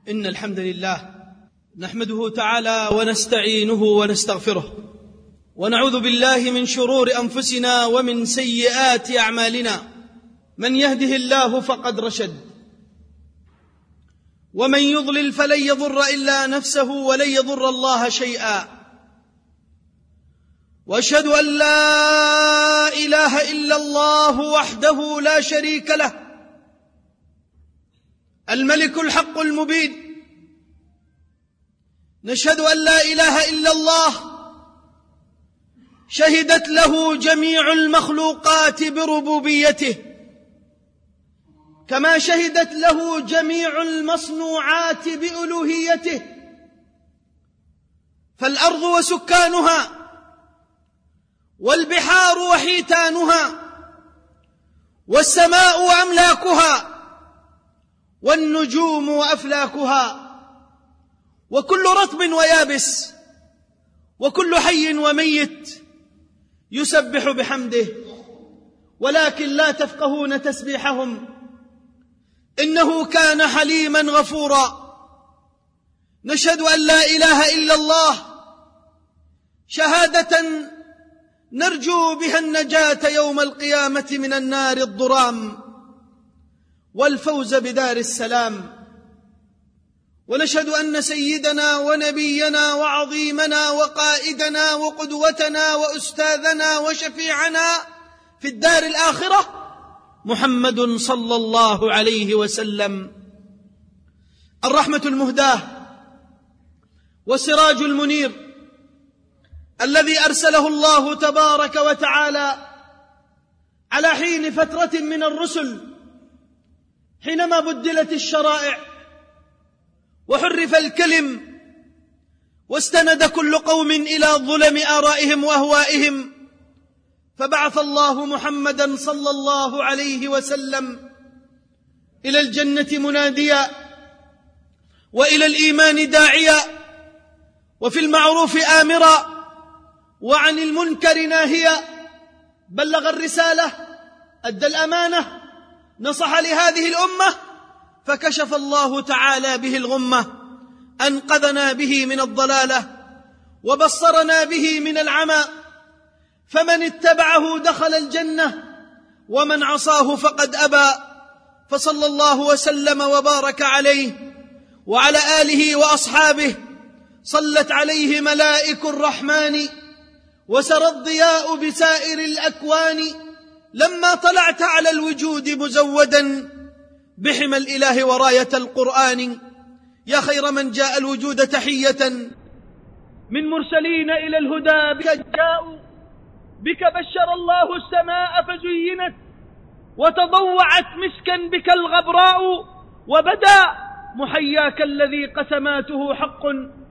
إن الحمد لله نحمده تعالى ونستعينه ونستغفره، ونعوذ بالله من شرور أنفسنا ومن سيئات أعمالنا. من يهده الله فقد رشد، ومن يضلل فلن يضر إلا نفسه ولن يضر الله شيئا. وأشهد أن لا إله إلا الله وحده لا شريك له، الملك الحق المبين. نشهد أن لا إله إلا الله شهدت له جميع المخلوقات بربوبيته، كما شهدت له جميع المصنوعات بألوهيته. فالأرض وسكانها، والبحار وحيتانها، والسماء وأملاكها، والنجوم وأفلاكها، وكل رطب ويابس، وكل حي وميت يسبح بحمده، ولكن لا تفقهون تسبيحهم، إنه كان حليما غفورا. نشهد أن لا إله إلا الله شهادة نرجو بها النجاة يوم القيامة من النار الضرام والفوز بدار السلام. ونشهد أن سيدنا ونبينا وعظيمنا وقائدنا وقدوتنا وأستاذنا وشفيعنا في الدار الآخرة محمد صلى الله عليه وسلم، الرحمة المهداة والسراج المنير، الذي أرسله الله تبارك وتعالى على حين فترة من الرسل، حينما بدلت الشرائع وحرف الكلم، واستند كل قوم إلى ظلم آرائهم وأهوائهم، فبعث الله محمدا صلى الله عليه وسلم إلى الجنة مناديا، وإلى الإيمان داعيا، وفي المعروف آمرا، وعن المنكر ناهيا. بلغ الرسالة، أدى الأمانة، نصح لهذه الأمة، فكشف الله تعالى به الغمة، أنقذنا به من الضلالة، وبصرنا به من العمى. فمن اتبعه دخل الجنة، ومن عصاه فقد أبى. فصلى الله وسلم وبارك عليه وعلى آله وأصحابه. صلت عليه ملائك الرحمن، وسرى الضياء بسائر الأكوان. لما طلعت على الوجود مزودا بحمى الإله وراية القرآن، يا خير من جاء الوجود تحية من مرسلين إلى الهدى. بك جاءوا، بك بشر الله السماء فزينت، وتضوعت مسكا بك الغبراء، وبدا محياك الذي قسماته حق،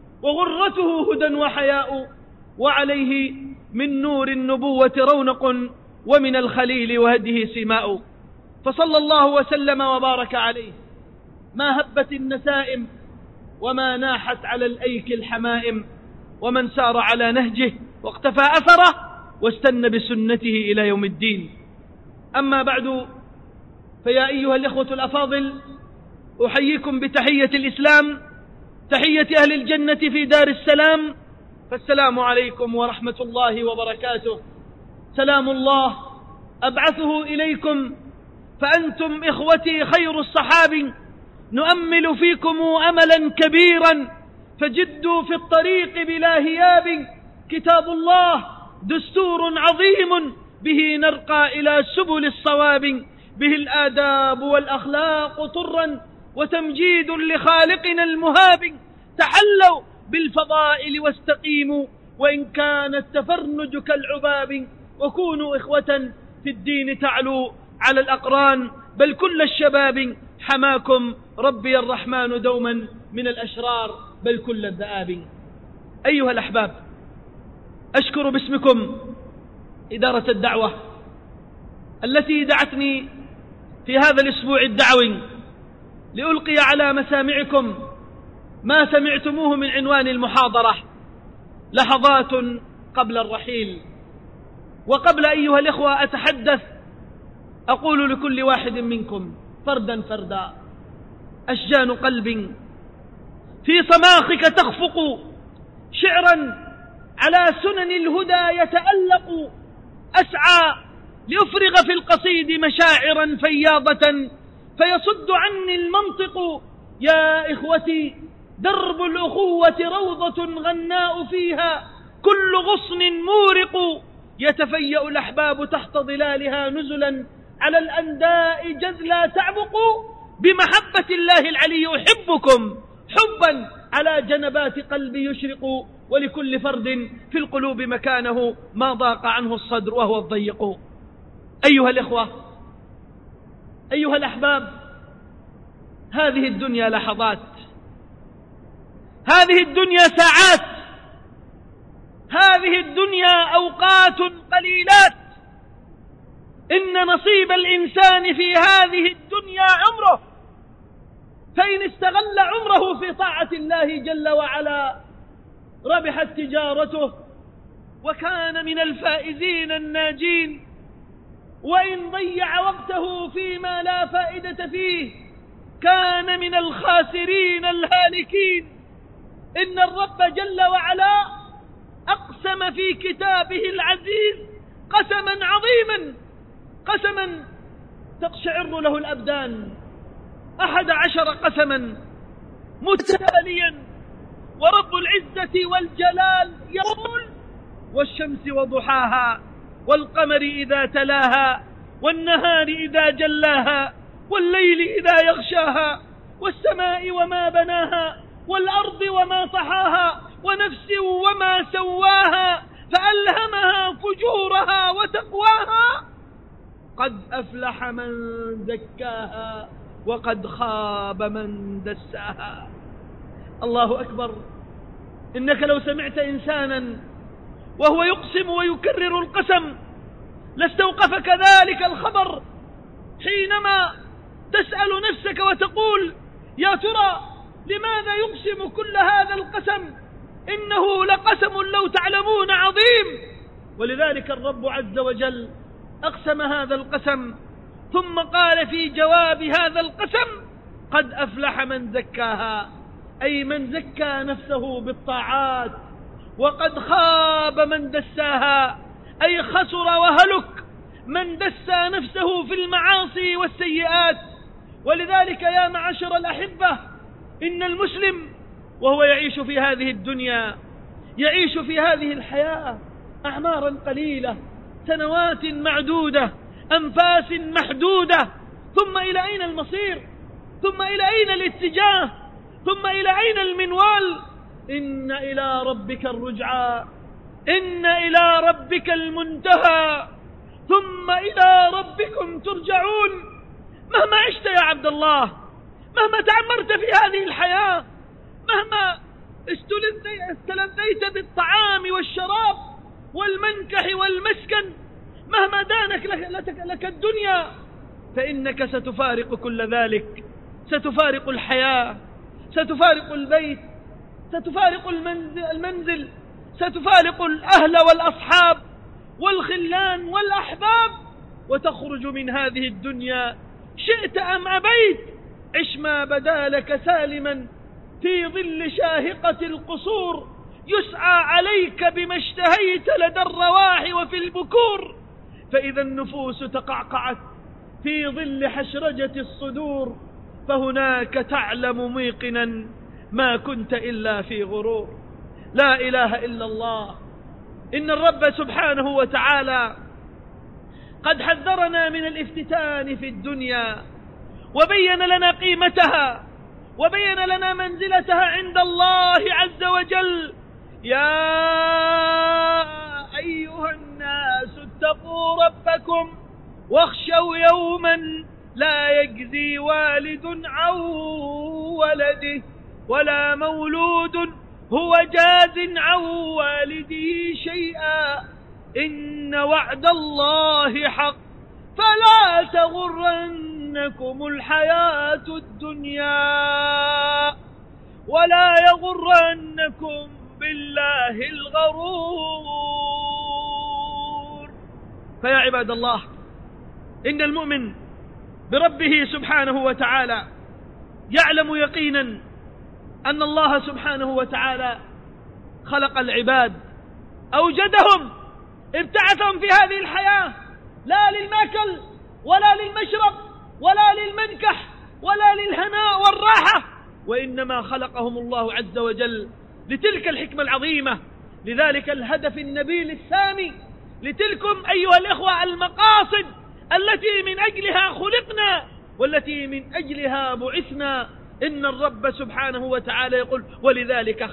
وغرته هدى وحياء. وعليه من نور النبوة رونق، ومن الخليل وهده سماء. فصلى الله وسلم وبارك عليه، ما هبت النسائم، وما ناحت على الأيك الحمائم، ومن سار على نهجه واقتفى أثره واستنى بسنته إلى يوم الدين. أما بعد، فيا أيها الإخوة الأفاضل، أحييكم بتحية الإسلام، تحية أهل الجنة في دار السلام. فالسلام عليكم ورحمة الله وبركاته. سلام الله أبعثه إليكم، فأنتم إخوتي خير الصحاب، نؤمل فيكم أملا كبيرا، فجدوا في الطريق بلا هياب. كتاب الله دستور عظيم، به نرقى إلى سبل الصواب، به الآداب والأخلاق طرا، وتمجيد لخالقنا المهاب. تحلوا بالفضائل واستقيموا، وإن كان التفرنج كالعباب، وكونوا إخوة في الدين تعلوا على الأقران، بل كل الشباب. حماكم ربي الرحمن دوما من الأشرار، بل كل الذئاب. أيها الأحباب، أشكر باسمكم إدارة الدعوة التي دعتني في هذا الأسبوع الدعوي لألقي على مسامعكم ما سمعتموه من عنوان المحاضرة: لحظات قبل الرحيل. وقبل أيها الإخوة أتحدث، أقول لكل واحد منكم فردا فردا: أشجان قلب في صماخك تخفق شعرا على سنن الهدى يتألق، أسعى لأفرغ في القصيد مشاعرا فياضة فيصد عني المنطق. يا إخوتي درب الأخوة روضة غناء فيها كل غصن مورق، يتفيأ الأحباب تحت ظلالها نزلا على الأنداء جذلا تعبق. بمحبة الله العلي أحبكم حبا على جنبات قلبي يشرق، ولكل فرد في القلوب مكانه ما ضاق عنه الصدر وهو الضيق. أيها الإخوة، أيها الأحباب، هذه الدنيا لحظات، هذه الدنيا ساعات، هذه الدنيا أوقات قليلات. إن نصيب الإنسان في هذه الدنيا عمره، فإن استغل عمره في طاعة الله جل وعلا ربحت تجارته وكان من الفائزين الناجين، وإن ضيع وقته فيما لا فائدة فيه كان من الخاسرين الهالكين. إن الرب جل وعلا أقسم في كتابه العزيز قسما عظيما، قسما تقشعر له الأبدان، 11 قسما متتاليا، ورب العزة والجلال يقول: والشمس وضحاها والقمر إذا تلاها والنهار إذا جلاها والليل إذا يغشاها والسماء وما بناها والأرض وما طحاها ونفس وما سواها فألهمها فجورها وتقواها قد أفلح من زكاها وقد خاب من دساها. الله أكبر. إنك لو سمعت إنسانا وهو يقسم ويكرر القسم لاستوقفك ذلك الخبر حينما تسأل نفسك وتقول: يا ترى لماذا يقسم كل هذا القسم؟ إنه لقسم لو تعلمون عظيم. ولذلك الرب عز وجل أقسم هذا القسم ثم قال في جواب هذا القسم: قد أفلح من زكاها، أي من زكى نفسه بالطاعات، وقد خاب من دساها، أي خسر وهلك من دسى نفسه في المعاصي والسيئات. ولذلك يا معشر الأحبة، إن المسلم وهو يعيش في هذه الدنيا يعيش في هذه الحياة أعمارا قليلة، سنوات معدودة، أنفاس محدودة، ثم إلى أين المصير؟ ثم إلى أين الاتجاه؟ ثم إلى أين المنوال؟ إن إلى ربك الرجعى، إن إلى ربك المنتهى، ثم إلى ربكم ترجعون. مهما عشت يا عبد الله، مهما تعمرت في هذه الحياة، مهما استلذيت بالطعام والشراب والمنكح والمسكن، مهما دانك لك الدنيا، فإنك ستفارق كل ذلك، ستفارق الحياة، ستفارق البيت، ستفارق المنزل، ستفارق الأهل والأصحاب والخلان والأحباب، وتخرج من هذه الدنيا شئت أم أبيت. عش ما بدا لك سالما في ظل شاهقة القصور، يسعى عليك بما اشتهيت لدى الرواح وفي البكور، فإذا النفوس تقعقعت في ظل حشرجة الصدور، فهناك تعلم ميقنا ما كنت إلا في غرور. لا إله إلا الله. إن الرب سبحانه وتعالى قد حذرنا من الافتتان في الدنيا، وبين لنا قيمتها، وبين لنا منزلتها عند الله عز وجل. يا أيها الناس اتقوا ربكم واخشوا يوما لا يجزي والد عن ولده ولا مولود هو جاز عن والده شيئا، إن وعد الله حق فلا تغرنكم الحياة الدنيا ولا يغرنكم بالله الغرور. فيا عباد الله، إن المؤمن بربه سبحانه وتعالى يعلم يقينا أن الله سبحانه وتعالى خلق العباد، أوجدهم، ابتعثهم في هذه الحياة لا للمأكل ولا للمشرب ولا للمنكح ولا للهناء والراحة، وإنما خلقهم الله عز وجل لتلك الحكمة العظيمة، لذلك الهدف النبيل السامي، لتلكم أيها الإخوة المقاصد التي من أجلها خلقنا والتي من أجلها بعثنا. إن الرب سبحانه وتعالى يقول ولذلك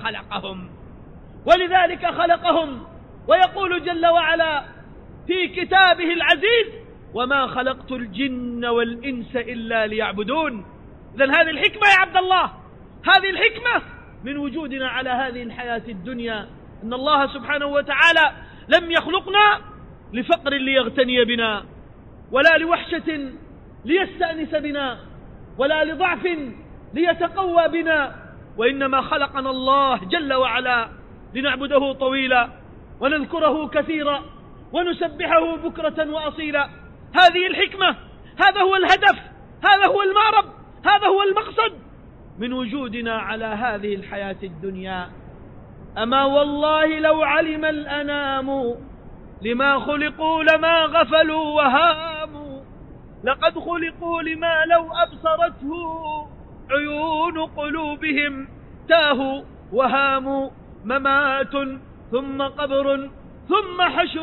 خلقهم، ويقول جل وعلا في كتابه العزيز وما خلقت الجن والإنس إلا ليعبدون. إذن هذه الحكمة يا عبد الله، هذه الحكمة من وجودنا على هذه الحياة الدنيا، أن الله سبحانه وتعالى لم يخلقنا لفقر ليغتني بنا، ولا لوحشة ليستأنس بنا، ولا لضعف ليتقوى بنا، وإنما خلقنا الله جل وعلا لنعبده طويلا ونذكره كثيرا ونسبحه بكرة وأصيلا. هذه الحكمة، هذا هو الهدف، هذا هو المأرب، هذا هو المقصد من وجودنا على هذه الحياة الدنيا. أما والله لو علم الأنام لما خلقوا لما غفلوا وهاموا، لقد خلقوا لما لو أبصرته عيون قلوبهم تاهوا وهاموا. ممات ثم قبر ثم حشر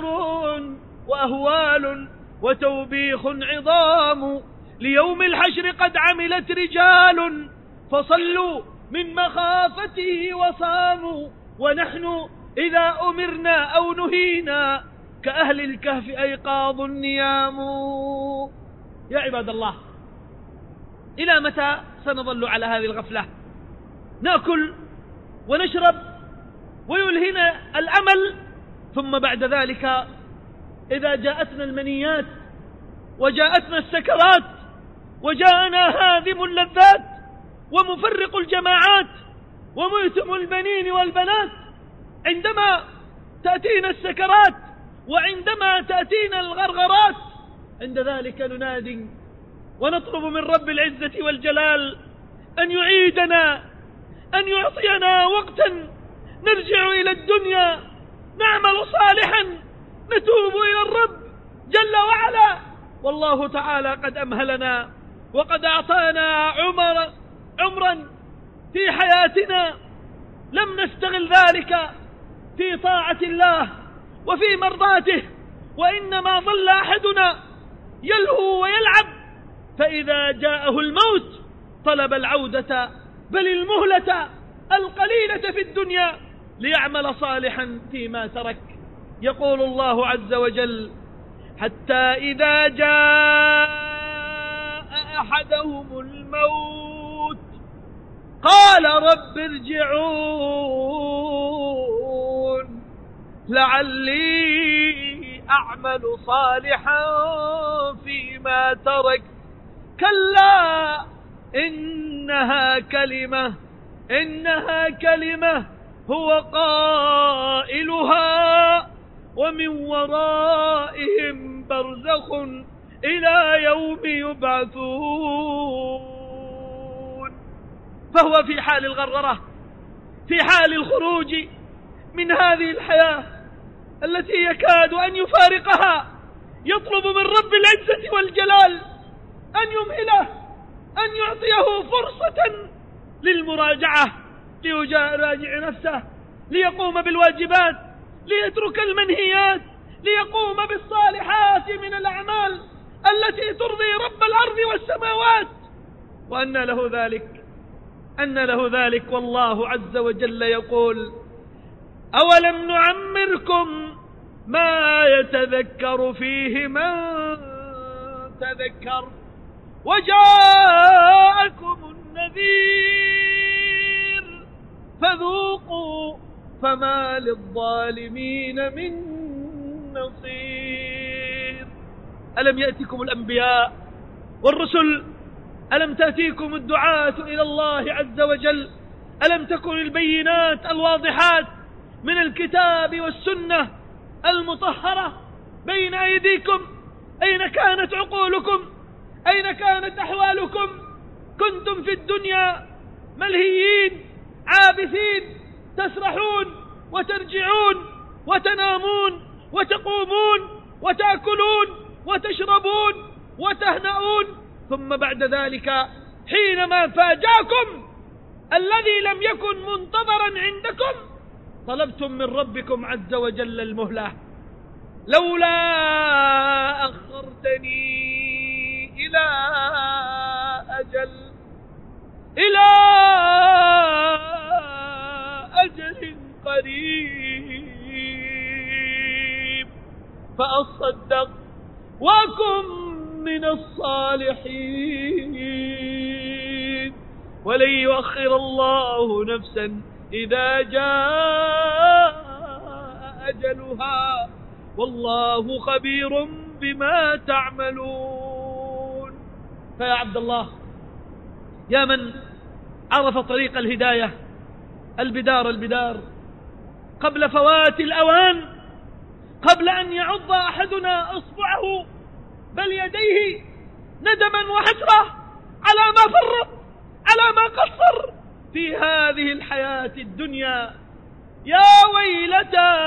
وأهوال وتوبيخ عظام، ليوم الحشر قد عملت رجال فصلوا من مخافته وصاموا، ونحن إذا أمرنا أو نهينا كأهل الكهف أيقاظ النيام. يا عباد الله، إلى متى سنظل على هذه الغفلة؟ نأكل ونشرب ويلهنا الأمل، ثم بعد ذلك إذا جاءتنا المنيات وجاءتنا السكرات وجاءنا هادم اللذات ومفرق الجماعات وميتم البنين والبنات، عندما تأتينا السكرات وعندما تأتينا الغرغرات، عند ذلك ننادي ونطلب من رب العزة والجلال أن يعيدنا، أن يعطينا وقتا نرجع إلى الدنيا نعمل صالحا نتوب إلى الرب جل وعلا. والله تعالى قد أمهلنا وقد أعطانا عمرا في حياتنا لم نستغل ذلك في طاعة الله وفي مرضاته، وإنما ظل أحدنا يلهو ويلعب، فإذا جاءه الموت طلب العودة بل المهلة القليلة في الدنيا ليعمل صالحا فيما ترك. يقول الله عز وجل حتى إذا جاء أحدهم الموت قال رب ارجعون لعلي أعمل صالحا فيما ترك، كلا إنها كلمة هو قائلها ومن ورائهم برزخ إلى يوم يبعثون. فهو في حال الغرغرة، في حال الخروج من هذه الحياة التي يكاد أن يفارقها، يطلب من رب العزة والجلال أن يمهله، أن يعطيه فرصة للمراجعة، ليراجع نفسه، ليقوم بالواجبات، ليترك المنهيات، ليقوم بالصالحات من الأعمال التي ترضي رب الأرض والسماوات. وأن له ذلك والله عز وجل يقول أولم نعمركم ما يتذكر فيه من تذكر وجاءكم النذير فذوقوا فما للظالمين من نصير. ألم يأتكم الأنبياء والرسل؟ ألم تأتيكم الدعاة إلى الله عز وجل؟ ألم تكن البينات الواضحات من الكتاب والسنة المطهرة بين أيديكم؟ أين كانت عقولكم؟ أين كانت أحوالكم؟ كنتم في الدنيا ملهيين وترجعون وتنامون وتقومون وتأكلون وتشربون وتهنؤون، ثم بعد ذلك حينما فاجاكم الذي لم يكن منتظرا عندكم طلبتم من ربكم عز وجل المهلة. لولا أخرتني إلى أجل قريب فأصدق وأكن من الصالحين، ولن يؤخر الله نفسا إذا جاء أجلها، والله خبير بما تعملون. فيا عبد الله، يا من عرف طريق الهداية، البدار قبل فوات الأوان، قبل أن يعض أحدنا أصبعه بل يديه ندما وحسرة على ما فرط، على ما قصر في هذه الحياة الدنيا. يا ويلتى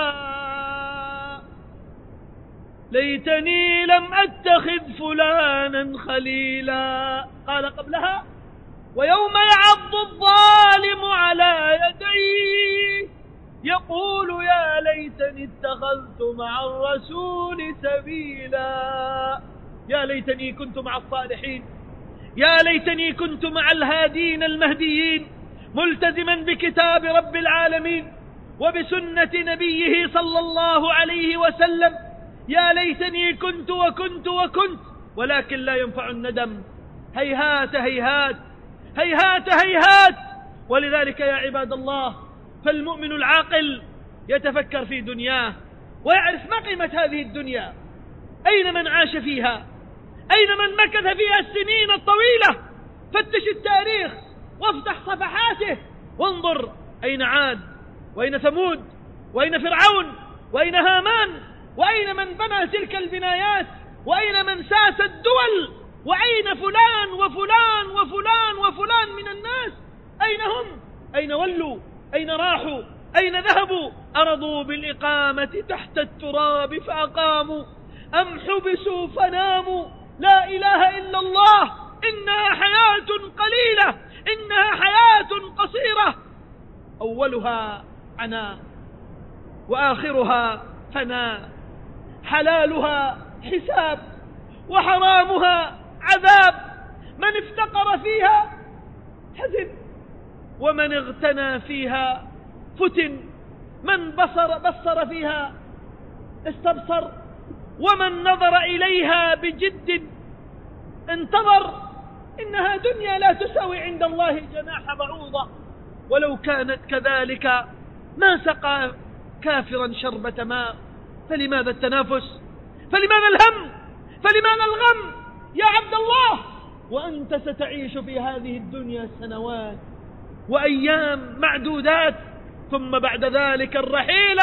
ليتني لم أتخذ فلانا خليلا. قال قبلها: ويوم يعض الظالم على يديه يقول يا ليتني اتخذت مع الرسول سبيلا. يا ليتني كنت مع الصالحين، يا ليتني كنت مع الهادين المهديين، ملتزما بكتاب رب العالمين وبسنة نبيه صلى الله عليه وسلم. يا ليتني كنت وكنت وكنت، ولكن لا ينفع الندم. هيهات هيهات هيهات هيهات. ولذلك يا عباد الله، فالمؤمن العاقل يتفكر في دنياه ويعرف ما قيمة هذه الدنيا، أين من عاش فيها، أين من مكث فيها السنين الطويلة. فتش التاريخ وافتح صفحاته وانظر أين عاد، وأين ثمود، وأين فرعون، وأين هامان، وأين من بنى تلك البنايات، وأين من ساس الدول، وأين فلان وفلان وفلان وفلان من الناس. أين هم؟ أين ولوا؟ أين راحوا؟ أين ذهبوا؟ أرضوا بالإقامة تحت التراب فأقاموا، أم حبسوا فناموا. لا إله إلا الله. إنها حياة قليلة، إنها حياة قصيرة، أولها عناء وآخرها فناء، حلالها حساب وحرامها عذاب. من افتقر فيها حزن، ومن اغتنى فيها فتن، من بصر فيها استبصر، ومن نظر إليها بجد انتظر. إنها دنيا لا تساوي عند الله جناح بعوضة، ولو كانت كذلك ما سقى كافرا شربة ماء. فلماذا التنافس؟ فلماذا الهم؟ فلماذا الغم يا عبد الله، وأنت ستعيش في هذه الدنيا سنوات وأيام معدودات، ثم بعد ذلك الرحيل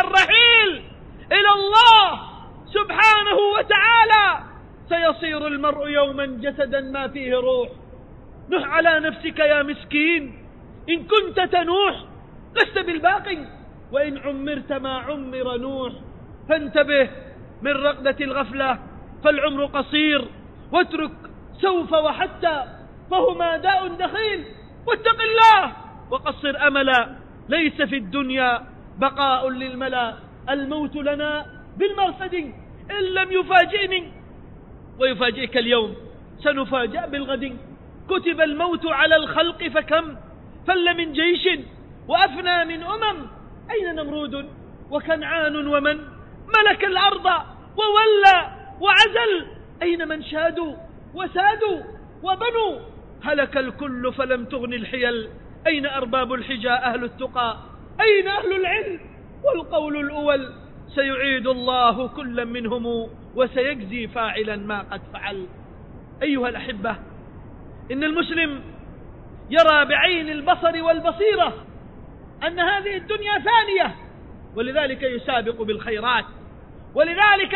إلى الله سبحانه وتعالى. سيصير المرء يوما جسدا ما فيه روح. نح على نفسك يا مسكين، إن كنت تنوح لست بالباقي، وإن عمرت ما عمر نوح. فانتبه من رقدة الغفلة، فالعمر قصير، واترك سوف وحتى، فهما داء دخيل. واتق الله وقصر أملا، ليس في الدنيا بقاء للملا. الموت لنا بالمرصد إن لم يفاجئني، ويفاجئك اليوم سنفاجأ بالغد. كتب الموت على الخلق فكم فل من جيش وأفنى من أين نمرود وكنعان ومن ملك الأرض وولى وعزل؟ أين من شادوا وسادوا وبنوا؟ هلك الكل فلم تغن الحيل. أين أرباب الحجى أهل التقى؟ أين أهل العلم والقول الأول؟ سيعيد الله كل منهم وسيجزي فاعلا ما قد فعل. أيها الأحبة، إن المسلم يرى بعين البصر والبصيرة أن هذه الدنيا ثانية، ولذلك يسابق بالخيرات، ولذلك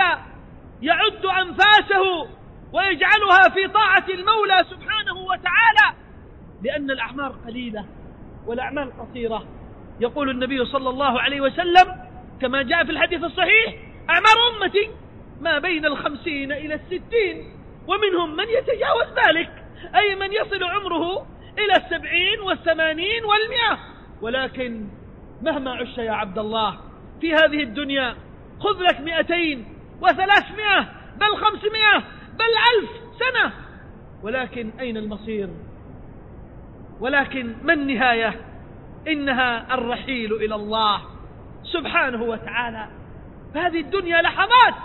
يعد أنفاسه ويجعلها في طاعة المولى سبحانه وتعالى، لأن الأعمار قليلة والأعمال قصيرة. يقول النبي صلى الله عليه وسلم كما جاء في الحديث الصحيح: أعمار أمتي ما بين 50 إلى 60، ومنهم من يتجاوز ذلك، أي من يصل عمره إلى 70 و80 و100. ولكن مهما عش يا عبد الله في هذه الدنيا، خذ لك 200 و300 بل 500 بل 1000 سنة، ولكن أين المصير؟ ولكن ما النهاية؟ إنها الرحيل إلى الله سبحانه وتعالى. فهذه الدنيا لحظات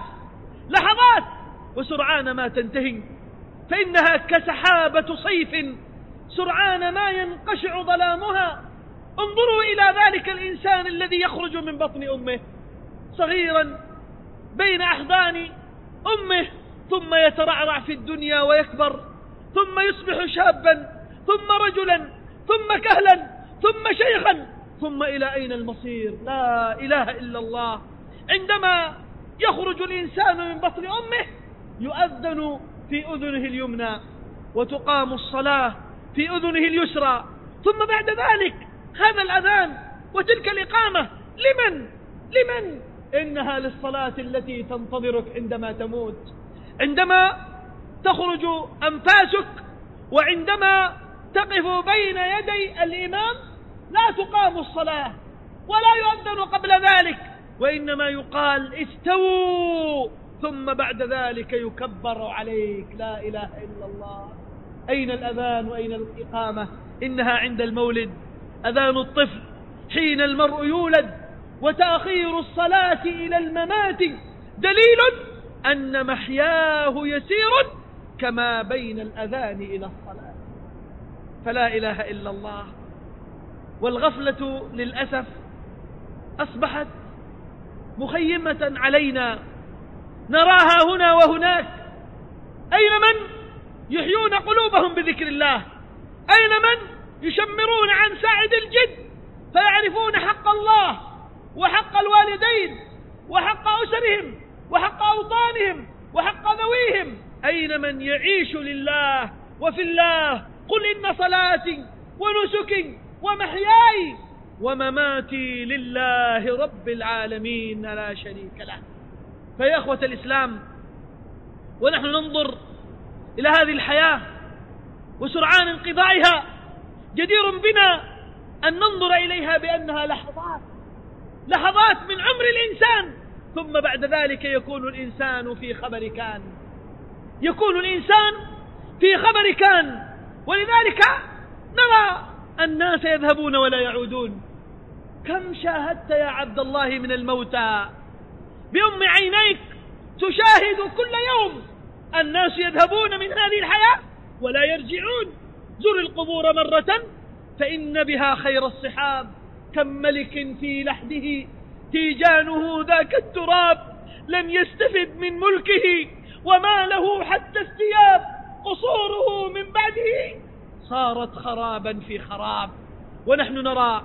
وسرعان ما تنتهي، فإنها كسحابة صيف سرعان ما ينقشع ظلامها. انظروا إلى ذلك الإنسان الذي يخرج من بطن أمه صغيرا بين أحضان أمه، ثم يترعرع في الدنيا ويكبر، ثم يصبح شابا، ثم رجلا، ثم كهلا، ثم شيخا، ثم إلى أين المصير؟ لا إله إلا الله. عندما يخرج الإنسان من بطن أمه يؤذن في أذنه اليمنى، وتقام الصلاة في أذنه اليسرى، ثم بعد ذلك هذا الأذان وتلك الإقامة لمن؟ إنها للصلاة التي تنتظرك عندما تموت، عندما تخرج أنفاسك، وعندما تقف بين يدي الإمام لا تقام الصلاة ولا يؤذن قبل ذلك، وإنما يقال: استووا، ثم بعد ذلك يكبر عليك. لا إله إلا الله. أين الأذان وأين الإقامة؟ إنها عند المولد، أذان الطفل حين المرء يولد، وتأخير الصلاة إلى الممات دليل أن محياه يسير كما بين الأذان إلى الصلاة. فلا إله إلا الله. والغفلة للأسف أصبحت مخيمة علينا، نراها هنا وهناك. أين من يحيون قلوبهم بذكر الله؟ أين من يشمرون عن ساعد الجد فيعرفون حق الله وحق الوالدين وحق أسرهم وحق أوطانهم وحق ذويهم؟ أين من يعيش لله وفي الله؟ قل إن صلاتي ونسكي ومحياي ومماتي لله رب العالمين لا شريك له. فيا أخوة الإسلام، ونحن ننظر إلى هذه الحياة وسرعان انقضائها، جدير بنا أن ننظر إليها بأنها لحظات من عمر الإنسان، ثم بعد ذلك يكون الإنسان في خبر كان. ولذلك نرى الناس يذهبون ولا يعودون. كم شاهدت يا عبد الله من الموتى بأم عينيك، تشاهد كل يوم الناس يذهبون من هذه الحياة ولا يرجعون. زر القبور مرة فإن بها خير الصحاب، كم ملك في لحده تيجانه ذاك التراب، لم يستفد من ملكه وما له حتى الثياب، قصوره من بعده صارت خرابا في خراب. ونحن نرى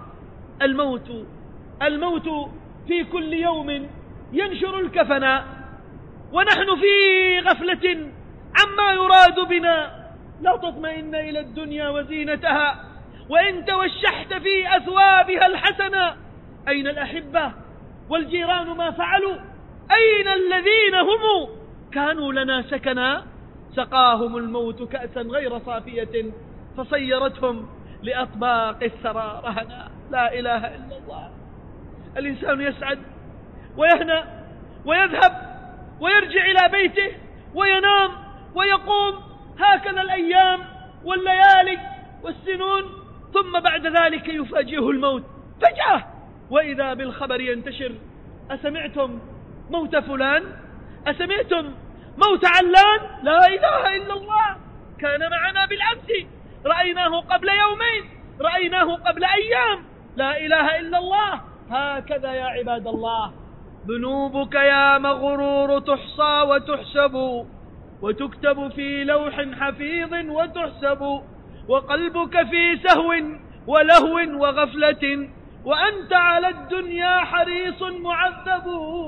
الموت في كل يوم ينشر الكفن، ونحن في غفلة عما يراد بنا. لا تطمئن إلى الدنيا وزينتها وإن توشحت في أثوابها الحسنة. أين الأحبة والجيران ما فعلوا؟ أين الذين هم كانوا لنا سكنا؟ سقاهم الموت كأسا غير صافية فصيرتهم لأطباق الثرى رهنا. لا إله إلا الله. الإنسان يسعد ويهنأ ويذهب ويرجع إلى بيته وينام ويقوم، هكذا الأيام والليالي والسنون، ثم بعد ذلك يفاجئه الموت فجأة، وإذا بالخبر ينتشر: أسمعتم موت فلان؟ أسمعتم موت علان؟ لا إله إلا الله. كان معنا بالأمس، رأيناه قبل يومين، رأيناه قبل أيام. لا إله إلا الله. هكذا يا عباد الله. ذنوبك يا مغرور تحصى وتحسب، وتكتب في لوح حفيظ وتحسب، وقلبك في سهو ولهو وغفلة، وأنت على الدنيا حريص معذب.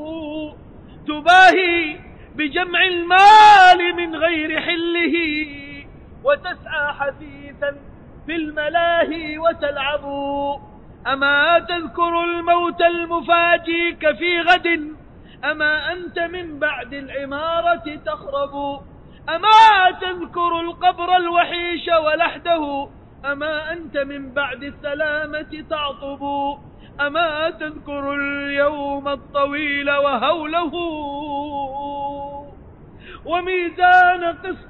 تباهي بجمع المال من غير حله، وتسعى حثيثا في الملاهي وتلعب. أما تذكر الموت المفاجيك في غد؟ أما أنت من بعد العمارة تخرب؟ أما تذكر القبر الوحيش ولحده؟ أما أنت من بعد السلامة تعطب؟ أما تذكر اليوم الطويل وهوله وميزان قسط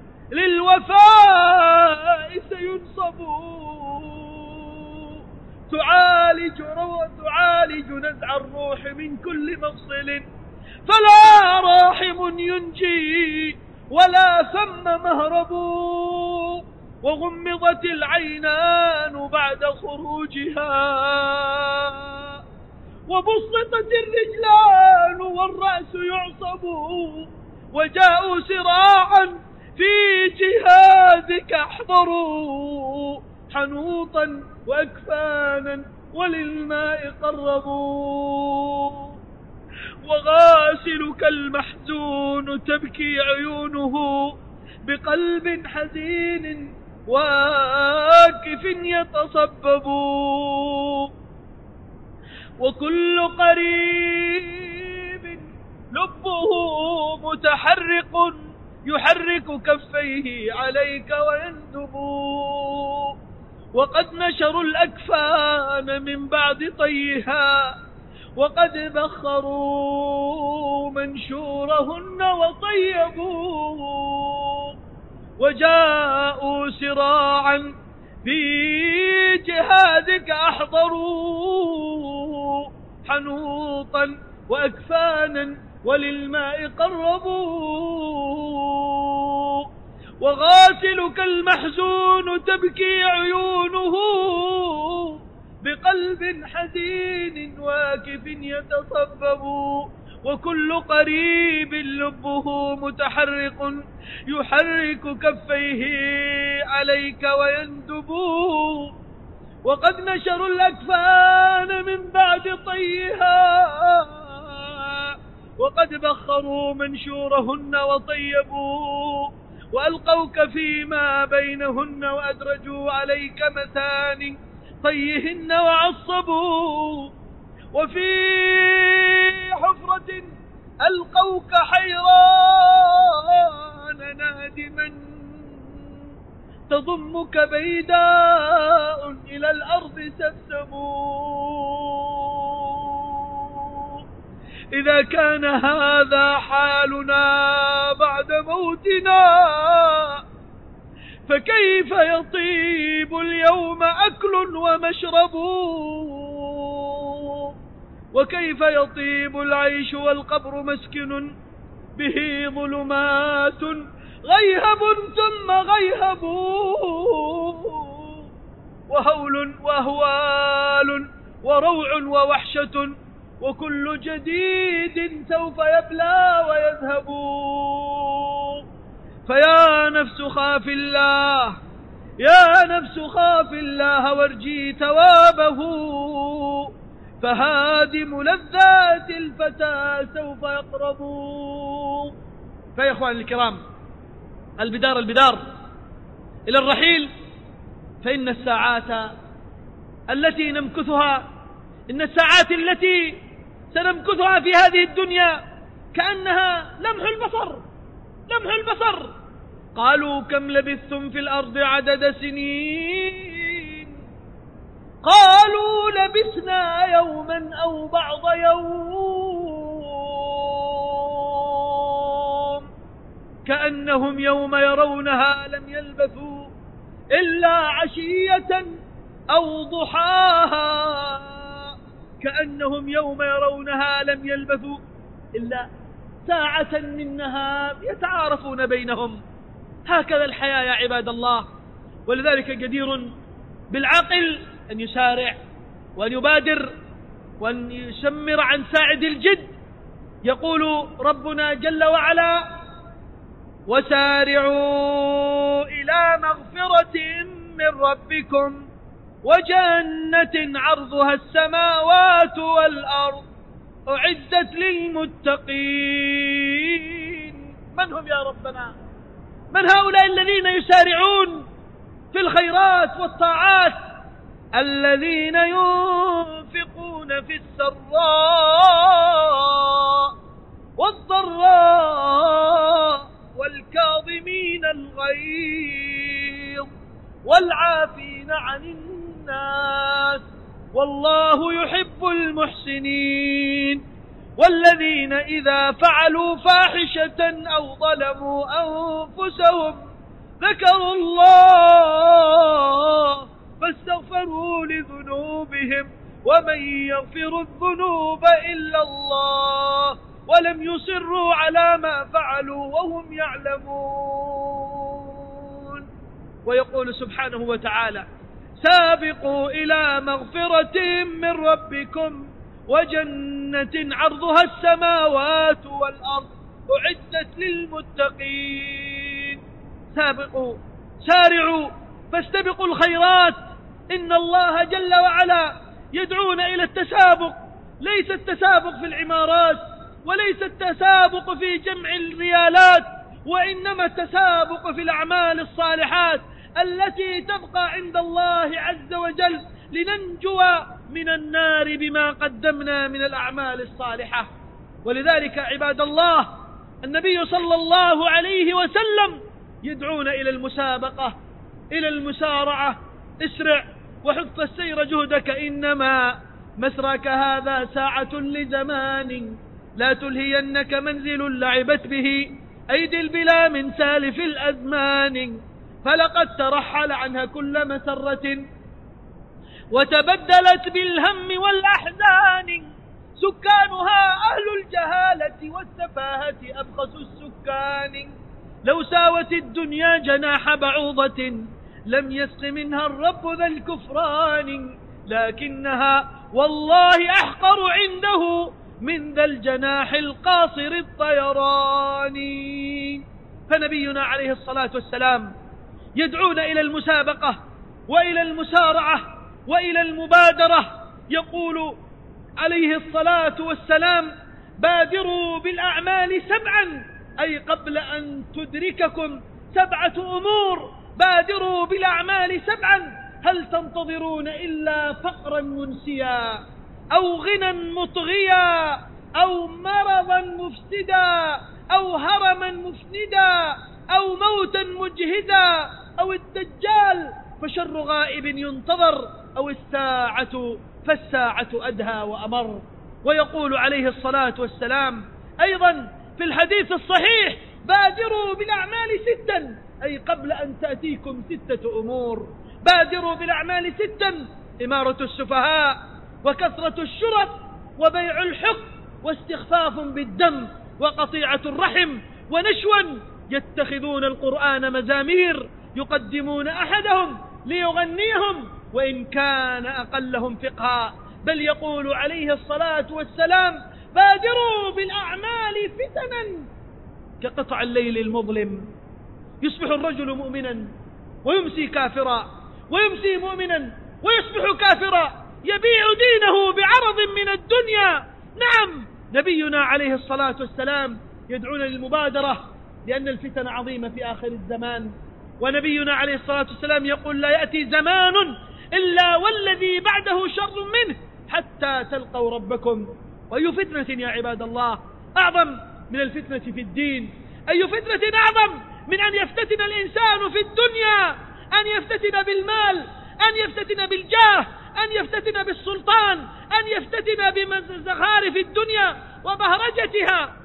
للوفاء سينصب؟ تعالج نزع الروح من كل مفصل، فلا راحم ينجي ولا ثم مهرب. وغمضت العينان بعد خروجها، وبسطت الرجلان والرأس يعصب. وجاءوا سراعا في جهازك احضروا، حنوطا وأكفانا وللماء قربوا. وغاسلك المحزون تبكي عيونه بقلب حزين واكف يتصبب. وكل قريب لبه متحرق يحرك كفيه عليك ويندب. وقد نشروا الأكفان من بعد طيها، وقد بخروا منشورهن وطيبوا. وجاءوا سراعا في جهازك أحضروا، حنوطا وأكفانا وللماء قربوا. وغاسلك المحزون تبكي عيونه بقلب حزين واكف يتصبب. وكل قريب لبه متحرق يحرك كفيه عليك ويندب. وقد نشروا الأكفان من بعد طيها، وقد بخروا منشورهن وطيبوا. وألقوك فيما بينهن وأدرجوا عليك مثاني طيهن وعصبوا. وفي حفرة ألقوك حيران نادما، تضمك بيداء إلى الأرض سبسبوا. إذا كان هذا حالنا بعد موتنا، فكيف يطيب اليوم أكل ومشرب؟ وكيف يطيب العيش والقبر مسكن به ظلمات غيهب ثم غيهب، وهول وأهوال وروع ووحشة، وكل جديد سوف يبلى ويذهب. فيا نفس خاف الله، يا نفس خاف الله وارجي ثوابه، فهادم لذات الفتى سوف يقرب. فيا إخواني الكرام، البدار إلى الرحيل، فإن الساعات التي نمكثها، إن الساعات التي سنمكثها في هذه الدنيا كأنها لمح البصر. قالوا كم لبثتم في الأرض عدد سنين؟ قالوا لبثنا يوما أو بعض يوم، كأنهم يوم يرونها لم يلبثوا إلا عشية أو ضحاها، كأنهم يوم يرونها لم يلبثوا إلا ساعة من نهار يتعارفون بينهم. هكذا الحياة يا عباد الله. ولذلك جدير بالعاقل أن يسارع وأن يبادر وأن يشمر عن ساعد الجد. يقول ربنا جل وعلا: وسارعوا إلى مغفرة من ربكم وجنة عرضها السماوات والأرض أعدت للمتقين. من هم يا ربنا؟ من هؤلاء الذين يسارعون في الخيرات والطاعات الذين ينفقون في السراء والضراء والكاظمين الغيظ والعافين عن الناس والله يحب المحسنين والذين إذا فعلوا فاحشة أو ظلموا أنفسهم ذكروا الله فاستغفروا لذنوبهم ومن يغفر الذنوب إلا الله ولم يصروا على ما فعلوا وهم يعلمون. ويقول سبحانه وتعالى: سابقوا إلى مغفرة من ربكم وجنة عرضها السماوات والأرض أعدت للمتقين. سابقوا، سارعوا، فاستبقوا الخيرات. إن الله جل وعلا يدعونا إلى التسابق، ليس التسابق في العمارات وليس التسابق في جمع الريالات، وإنما التسابق في الأعمال الصالحات التي تبقى عند الله عز وجل لننجو من النار بما قدمنا من الأعمال الصالحة. ولذلك عباد الله النبي صلى الله عليه وسلم يدعون إلى المسابقة، إلى المسارعة. اسرع وحث السير جهدك، إنما مسرك هذا ساعة لزمان لا تلهينك منزل لعبت به أيدي البلا من سالف الأزمان، فلقد ترحل عنها كل مسرة وتبدلت بالهم والأحزان، سكانها أهل الجهالة والسفاهة أبخس السكان، لو ساوت الدنيا جناح بعوضة لم يسق منها الرب ذا الكفران، لكنها والله أحقر عنده من ذا الجناح القاصر الطيران. فنبينا عليه الصلاة والسلام يدعونا إلى المسابقة وإلى المسارعة وإلى المبادرة. يقول عليه الصلاة والسلام: بادروا بالأعمال سبعا، أي قبل أن تدرككم 7 أمور. بادروا بالأعمال سبعا، هل تنتظرون إلا فقرا منسيا أو غنى مطغيا أو مرضا مفسدا أو هرما مفندا أو موتا مجهدا أو الدجال فشر غائب ينتظر أو الساعة فالساعة أدهى وأمر. ويقول عليه الصلاة والسلام أيضا في الحديث الصحيح: بادروا بالأعمال 6، أي قبل أن تأتيكم 6 أمور. بادروا بالأعمال 6: إمارة السفهاء، وكثرة الشرف، وبيع الحق، واستخفاف بالدم، وقطيعة الرحم، ونشوا يتخذون القرآن مزامير يقدمون أحدهم ليغنيهم وإن كان أقلهم فقها. بل يقول عليه الصلاة والسلام: بادروا بالأعمال فتنا كقطع الليل المظلم، يصبح الرجل مؤمنا ويمسي كافرا، ويمسي مؤمنا ويصبح كافرا، يبيع دينه بعرض من الدنيا. نعم، نبينا عليه الصلاة والسلام يدعون للمبادرة لأن الفتن عظيمة في آخر الزمان. ونبينا عليه الصلاة والسلام يقول: لا يأتي زمان إلا والذي بعده شر منه حتى تلقوا ربكم. وأي فتنة يا عباد الله أعظم من الفتنة في الدين؟ أي فتنة أعظم من أن يفتتن الإنسان في الدنيا، أن يفتتن بالمال، أن يفتتن بالجاه، أن يفتتن بالسلطان، أن يفتتن بزخارف الدنيا وبهرجتها.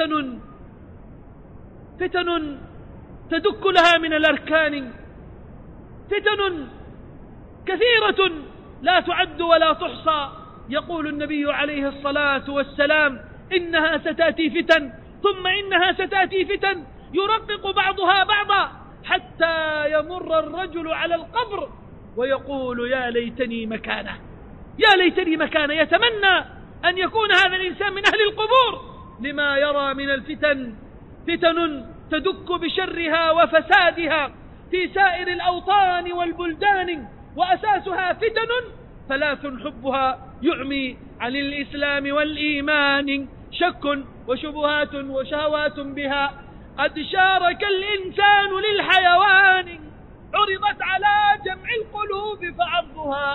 فتن تدك لها من الأركان، فتن كثيرة لا تعد ولا تحصى. يقول النبي عليه الصلاة والسلام: إنها ستأتي فتن ثم إنها ستأتي فتن يرقق بعضها بعضا حتى يمر الرجل على القبر ويقول: يا ليتني مكانه، يا ليتني مكانه. يتمنى أن يكون هذا الإنسان من أهل القبور لما يرى من الفتن. فتن تدك بشرها وفسادها في سائر الأوطان والبلدان، وأساسها فتن 3 حبها يعمي عن الإسلام والإيمان، شك وشبهات وشهوات بها قد شارك الإنسان للحيوان، عرضت على جمع القلوب فعرضها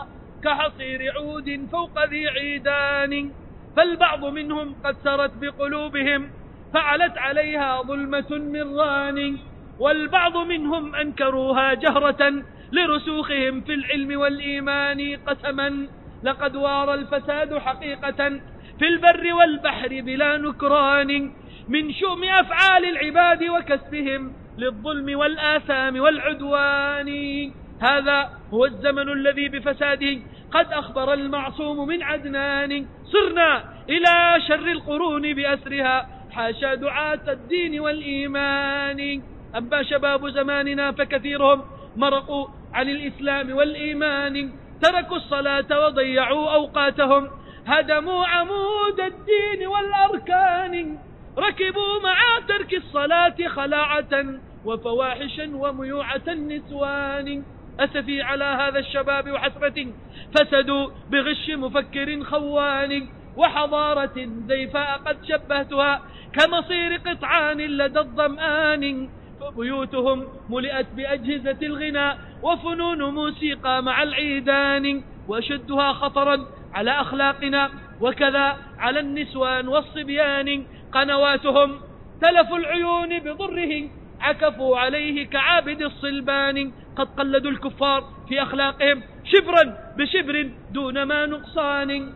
كحصير عود فوق ذي عيدان. فالبعض منهم قد سرت بقلوبهم فعلت عليها ظلمة من ران، والبعض منهم أنكروها جهرة لرسوخهم في العلم والإيمان. قسما لقد وار الفساد حقيقة في البر والبحر بلا نكران، من شؤم أفعال العباد وكسبهم للظلم والآثام والعدوان. هذا هو الزمن الذي بفساده قد أخبر المعصوم من عدنان. صرنا إلى شر القرون بأسرها حاشا دعاة الدين والإيمان. أما شباب زماننا فكثيرهم مرقوا عن الإسلام والإيمان، تركوا الصلاة وضيعوا أوقاتهم، هدموا عمود الدين والأركان، ركبوا مع ترك الصلاة خلاعة وفواحشا وميوعة النسوان. أسفي على هذا الشباب وحسرة فسدوا بغش مفكر خوان، وحضارة زيفاء قد شبهتها كمصير قطعان لدى الظمآن. فبيوتهم ملئت بأجهزة الغناء وفنون موسيقى مع العيدان، وأشدها خطرا على أخلاقنا وكذا على النسوان والصبيان. قنواتهم تلف العيون بضره عكفوا عليه كعابد الصلبان، قد قلدوا الكفار في أخلاقهم شبرا بشبر دون ما نقصان،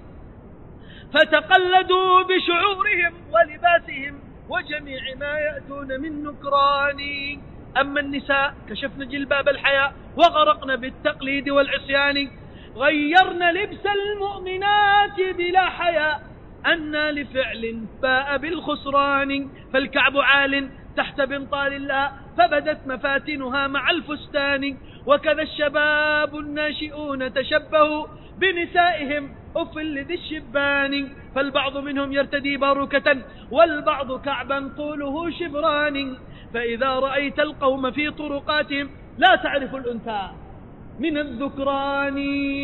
فتقلدوا بشعورهم ولباسهم وجميع ما يأتون من نكران. أما النساء كشفن جلباب الحياء وغرقن بالتقليد والعصيان، غيرن لبس المؤمنات بلا حياء أن لفعل باء بالخسران. فالكعب عال تحت بنطال الله فبدت مفاتنها مع الفستان، وكذا الشباب الناشئون تشبهوا بنسائهم أف لذي الشبان. فالبعض منهم يرتدي باروكة والبعض كعبا طوله شبران، فإذا رأيت القوم في طرقاتهم لا تعرف الأنثى من الذكران،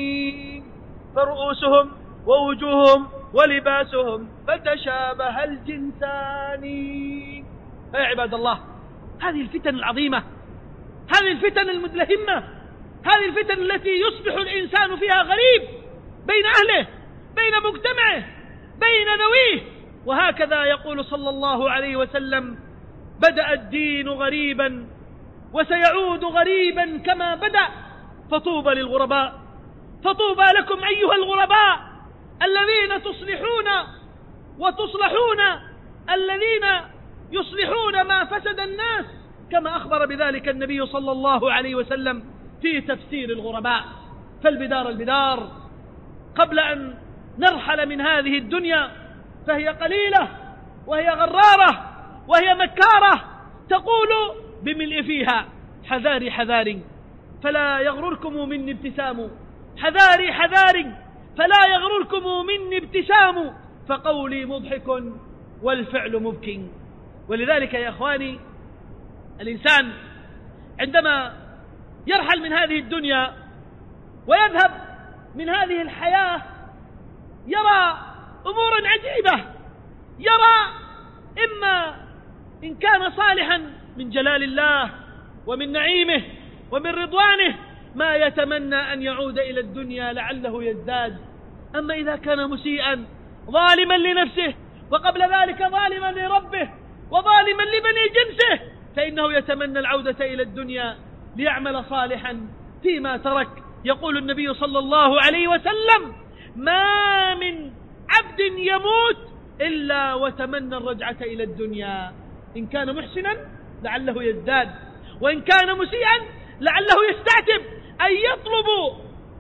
فرؤوسهم ووجوههم ولباسهم فتشابه الجنسان. يا عباد الله، هذه الفتن العظيمة، هذه الفتن المدلهمة، هذه الفتن التي يصبح الإنسان فيها غريب بين أهله، بين مجتمعه، بين ذويه. وهكذا يقول صلى الله عليه وسلم: بدأ الدين غريبا وسيعود غريبا كما بدأ، فطوبى للغرباء، فطوبى لكم أيها الغرباء الذين تصلحون وتصلحون، الذين يصلحون ما فسد الناس، كما أخبر بذلك النبي صلى الله عليه وسلم في تفسير الغرباء. فالبدار البدار قبل أن نرحل من هذه الدنيا فهي قليلة وهي غرارة وهي مكارة، تقول بملء فيها: حذاري حذاري فلا يغرركم مني ابتسام، حذاري حذاري فلا يغرركم مني ابتسام، فقولي مضحك والفعل مبكي. ولذلك يا إخواني، الإنسان عندما يرحل من هذه الدنيا ويذهب من هذه الحياة يرى أمورا عجيبة، يرى إما إن كان صالحا من جلال الله ومن نعيمه ومن رضوانه ما يتمنى أن يعود إلى الدنيا لعله يزداد، أما إذا كان مسيئا ظالما لنفسه وقبل ذلك ظالما لربه وظالما لبني جنسه فإنه يتمنى العودة إلى الدنيا ليعمل صالحا فيما ترك. يقول النبي صلى الله عليه وسلم: ما من عبد يموت إلا وتمنى الرجعة إلى الدنيا، إن كان محسنا لعله يزداد، وإن كان مسيئا لعله يستعتب، أن يطلب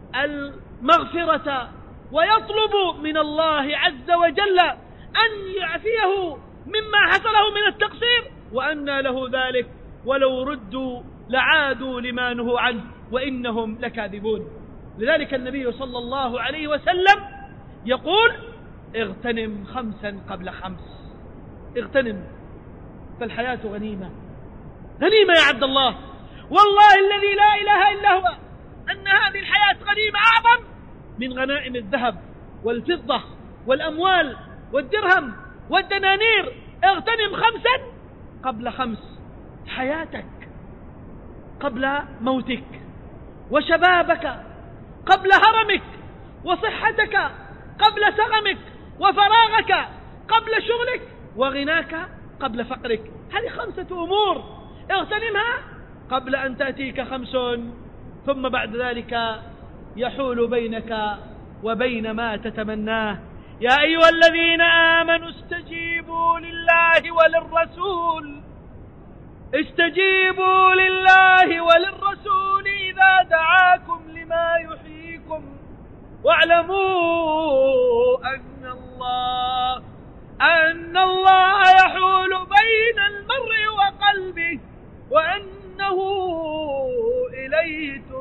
المغفرة ويطلب من الله عز وجل أن يعفيه مما حصله من التقصير، وأنى له ذلك ولو ردوا لعادوا لما نهوا عنه وإنهم لكاذبون. لذلك النبي صلى الله عليه وسلم يقول: اغتنم 5 قبل 5. اغتنم، فالحياة غنيمة، غنيمة يا عبد الله، والله الذي لا إله إلا هو أن هذه الحياة غنيمة أعظم من غنائم الذهب والفضة والأموال والدرهم والدنانير. اغتنم 5 قبل 5، حياتك قبل موتك، وشبابك قبل هرمك، وصحتك قبل سقمك، وفراغك قبل شغلك، وغناك قبل فقرك. هذه 5 أمور اغتنمها قبل أن تأتيك 5، ثم بعد ذلك يحول بينك وبين ما تتمناه. يا أيها الذين آمنوا استجيبوا لله وللرسول، استجيبوا لله وللرسول إذا دعاكم لما يحييكم، واعلموا أن الله يحول بين المرء وقلبه، وأنه إليه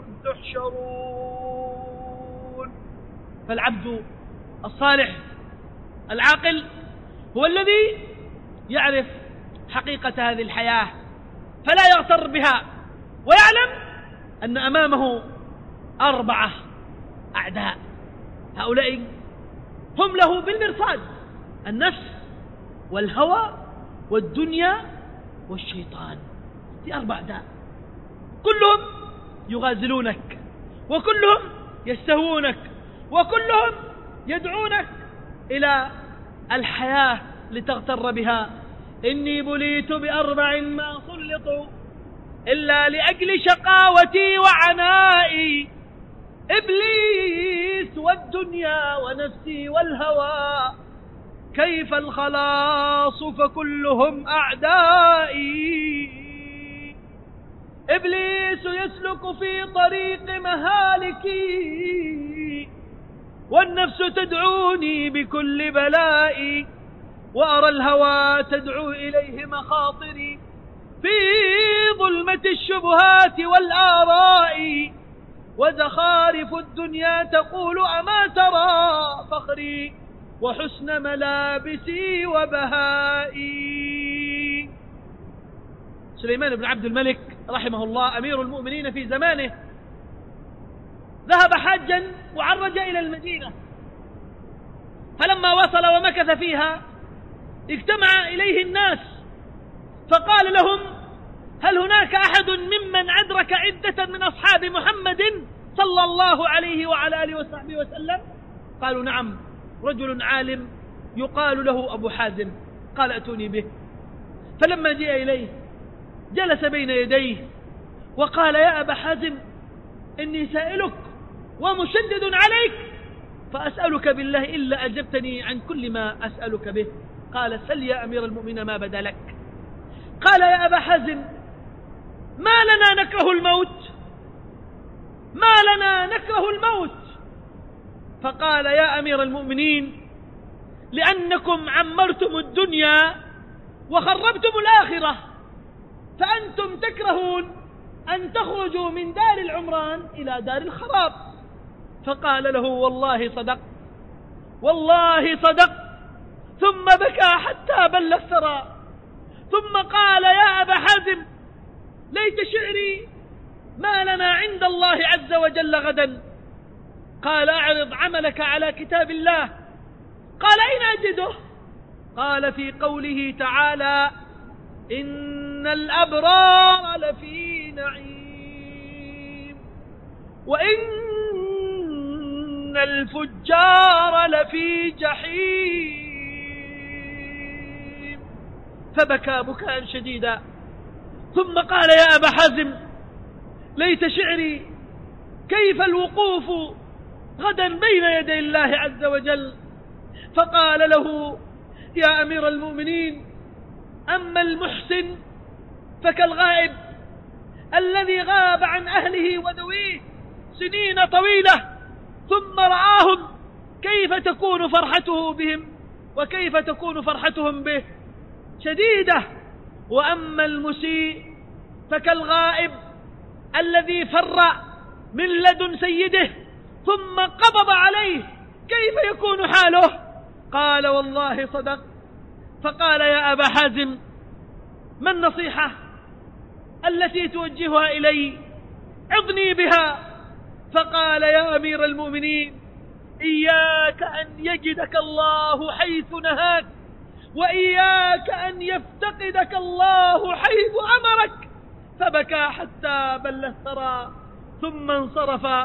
تحشرون. فالعبد الصالح العاقل هو الذي يعرف حقيقة هذه الحياة فلا يغتر بها، ويعلم أن أمامه 4 أعداء، هؤلاء هم له بالمرصاد: النفس والهوى والدنيا والشيطان. دي 4 أعداء، كلهم يغازلونك، وكلهم يستهونك، وكلهم يدعونك إلى الحياة لتغتر بها. إني بليت ب4 ما سلطوا إلا لأجل شقاوتي وعنائي، إبليس والدنيا ونفسي والهوى، كيف الخلاص فكلهم أعدائي. إبليس يسلك في طريق مهالكي، والنفس تدعوني بكل بلائي، وأرى الهوى تدعو إليه مخاطري في ظلمة الشبهات والآراء، وزخارف الدنيا تقول أما ترى فخري وحسن ملابسي وبهائي. سليمان بن عبد الملك رحمه الله أمير المؤمنين في زمانه ذهب حاجا وعرج إلى المدينة، فلما وصل ومكث فيها اجتمع إليه الناس، فقال لهم: هل هناك أحد ممن أدرك عدة من أصحاب محمد صلى الله عليه وعلى آله وصحبه وسلم؟ قالوا: نعم، رجل عالم يقال له أبو حازم. قال: أتوني به. فلما جاء إليه جلس بين يديه وقال: يا أبا حازم، إني سائلك ومشدد عليك، فأسألك بالله إلا أجبتني عن كل ما أسألك به. قال: سل يا أمير المؤمنين ما بدا لك. قال: يا أبا حازم، ما لنا نكره الموت، ما لنا نكره الموت. فقال: يا أمير المؤمنين، لأنكم عمرتم الدنيا وخربتم الآخرة، فأنتم تكرهون أن تخرجوا من دار العمران إلى دار الخراب. فقال له: والله صدق، والله صدق. ثم بكى حتى بل الثرى، ثم قال: يا أبا حازم، ليت شعري ما لنا عند الله عز وجل غدا. قال: أعرض عملك على كتاب الله. قال: أين أجده؟ قال: في قوله تعالى: إن الأبرار لفي نعيم، وإن الفجار لفي جحيم. فبكى بكاء شديدا، ثم قال: يا أبا حازم، ليت شعري كيف الوقوف غدا بين يدي الله عز وجل. فقال له: يا أمير المؤمنين، أما المحسن فكالغائب الذي غاب عن أهله وذويه سنين طويلة ثم رآهم، كيف تكون فرحته بهم وكيف تكون فرحتهم به شديدة. وأما المسيء فكالغائب الذي فر من لدن سيده ثم قبض عليه، كيف يكون حاله؟ قال: والله صدق. فقال: يا أبا حازم، ما النصيحة التي توجهها إلي؟ عظني بها. فقال: يا أمير المؤمنين، إياك أن يجدك الله حيث نهاك، وإياك أن يفتقدك الله حيث أمرك. فبكى حتى بل الثرى، ثم انصرف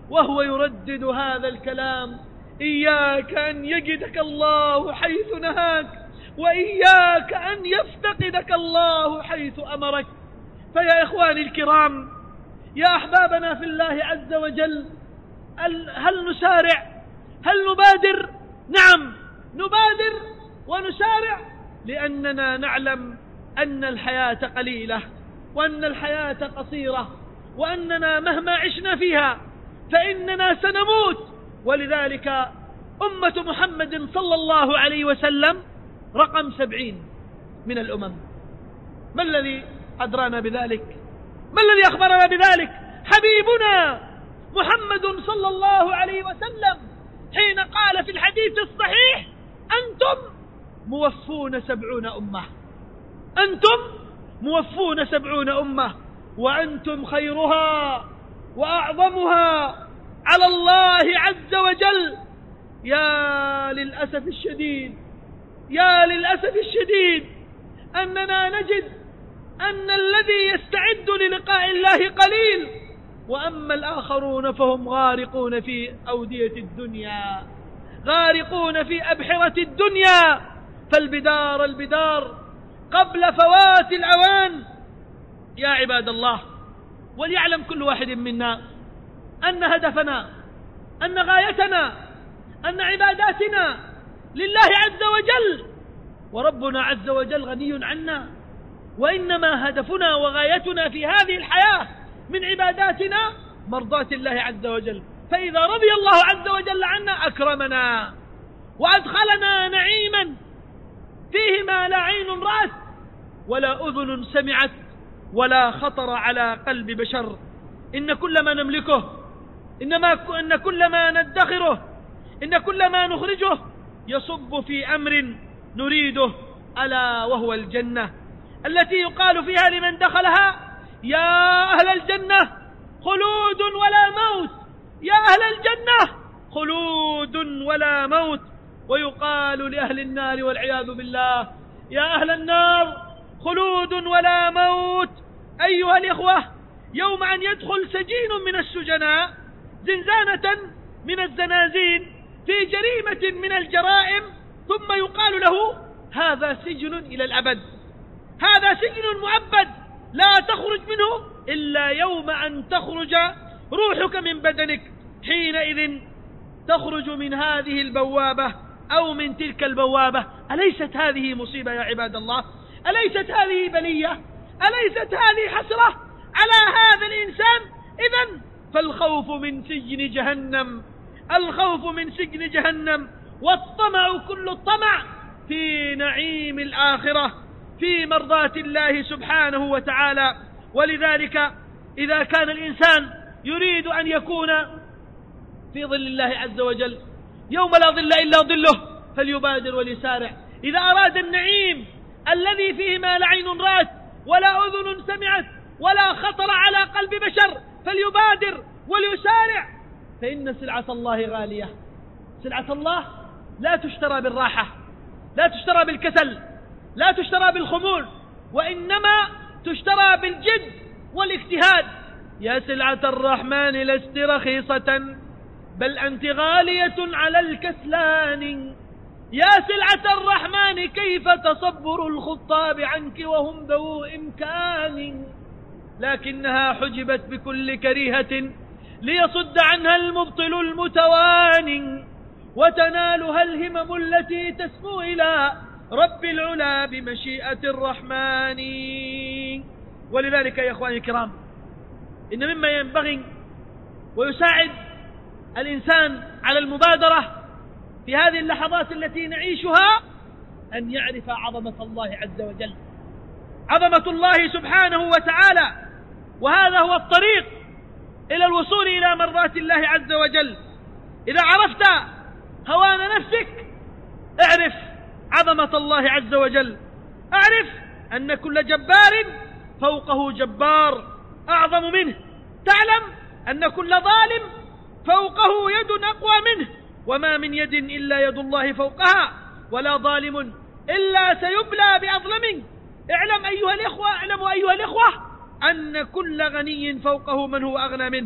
وهو يردد هذا الكلام: إياك أن يجدك الله حيث نهاك، وإياك أن يفتقدك الله حيث أمرك. فيا إخواني الكرام، يا أحبابنا في الله عز وجل، هل نسارع؟ هل نبادر؟ نعم، نبادر ونسارع، لأننا نعلم أن الحياة قليلة، وأن الحياة قصيرة، وأننا مهما عشنا فيها فإننا سنموت. ولذلك أمة محمد صلى الله عليه وسلم رقم 70 من الأمم. ما الذي أدرانا بذلك؟ ما الذي أخبرنا بذلك؟ حبيبنا محمد صلى الله عليه وسلم حين قال في الحديث الصحيح: أنتم موفون 70 أمة، أنتم موفون 70 أمة، وأنتم خيرها وأعظمها على الله عز وجل. يا للأسف الشديد، يا للأسف الشديد أننا نجد أن الذي يستعد للقاء الله قليل، وأما الآخرون فهم غارقون في أودية الدنيا، غارقون في أبحرة الدنيا. فالبدار البدار قبل فوات الأوان يا عباد الله. وليعلم كل واحد منا أن هدفنا، أن غايتنا، أن عباداتنا لله عز وجل، وربنا عز وجل غني عنا، وإنما هدفنا وغايتنا في هذه الحياة من عباداتنا مرضاة الله عز وجل. فإذا رضي الله عز وجل عنا أكرمنا وأدخلنا نعيما فيه ما لا عين رأت ولا أذن سمعت ولا خطر على قلب بشر. إن كل ما نملكه، إن كل ما ندخره، إن كل ما نخرجه يصب في أمر نريده، ألا وهو الجنة التي يقال فيها لمن دخلها: يا أهل الجنة خلود ولا موت، يا أهل الجنة خلود ولا موت. ويقال لأهل النار والعياذ بالله: يا أهل النار خلود ولا موت. أيها الإخوة، يوم أن يدخل سجين من السجناء زنزانة من الزنازين في جريمة من الجرائم، ثم يقال له: هذا سجن إلى الأبد، هذا سجن مؤبد لا تخرج منه إلا يوم أن تخرج روحك من بدنك. حينئذ تخرج من هذه البوابة أو من تلك البوابة. أليست هذه مصيبة يا عباد الله؟ أليست هذه بلية؟ أليست هذه حسرة على هذا الإنسان؟ إذن فالخوف من سجن جهنم، الخوف من سجن جهنم، والطمع كل الطمع في نعيم الآخرة، في مرضاة الله سبحانه وتعالى. ولذلك إذا كان الإنسان يريد أن يكون في ظل الله عز وجل يوم لا ظل إلا ظله فليبادر وليسارع. إذا أراد النعيم الذي فيه ما لا عين رأت ولا أذن سمعت ولا خطر على قلب بشر فليبادر وليسارع، فإن سلعة الله غالية. سلعة الله لا تشترى بالراحة، لا تشترى بالكسل، لا تشترى بالخمول، وإنما تشترى بالجد والاجتهاد. يا سلعة الرحمن لست رخيصة بل أنت غالية على الكسلان. يا سلعة الرحمن كيف تصبر الخطاب عنك وهم ذو إمكان، لكنها حجبت بكل كريهة ليصد عنها المبطل المتوان، وتنالها الهمم التي تسمو إلى رب العلا بمشيئة الرحمن. ولذلك يا إخواني الكرام، إن مما ينبغي ويساعد الإنسان على المبادرة في هذه اللحظات التي نعيشها أن يعرف عظمة الله عز وجل، عظمة الله سبحانه وتعالى. وهذا هو الطريق إلى الوصول إلى مرضاة الله عز وجل. إذا عرفت هوان نفسك اعرف عظمة الله عز وجل، اعرف أن كل جبار فوقه جبار أعظم منه، تعلم أن كل ظالم فوقه يد أقوى منه، وما من يد إلا يد الله فوقها، ولا ظالم إلا سيبلى بأظلمه. اعلم أيها الإخوة، اعلموا أيها الإخوة أن كل غني فوقه من هو أغنى منه،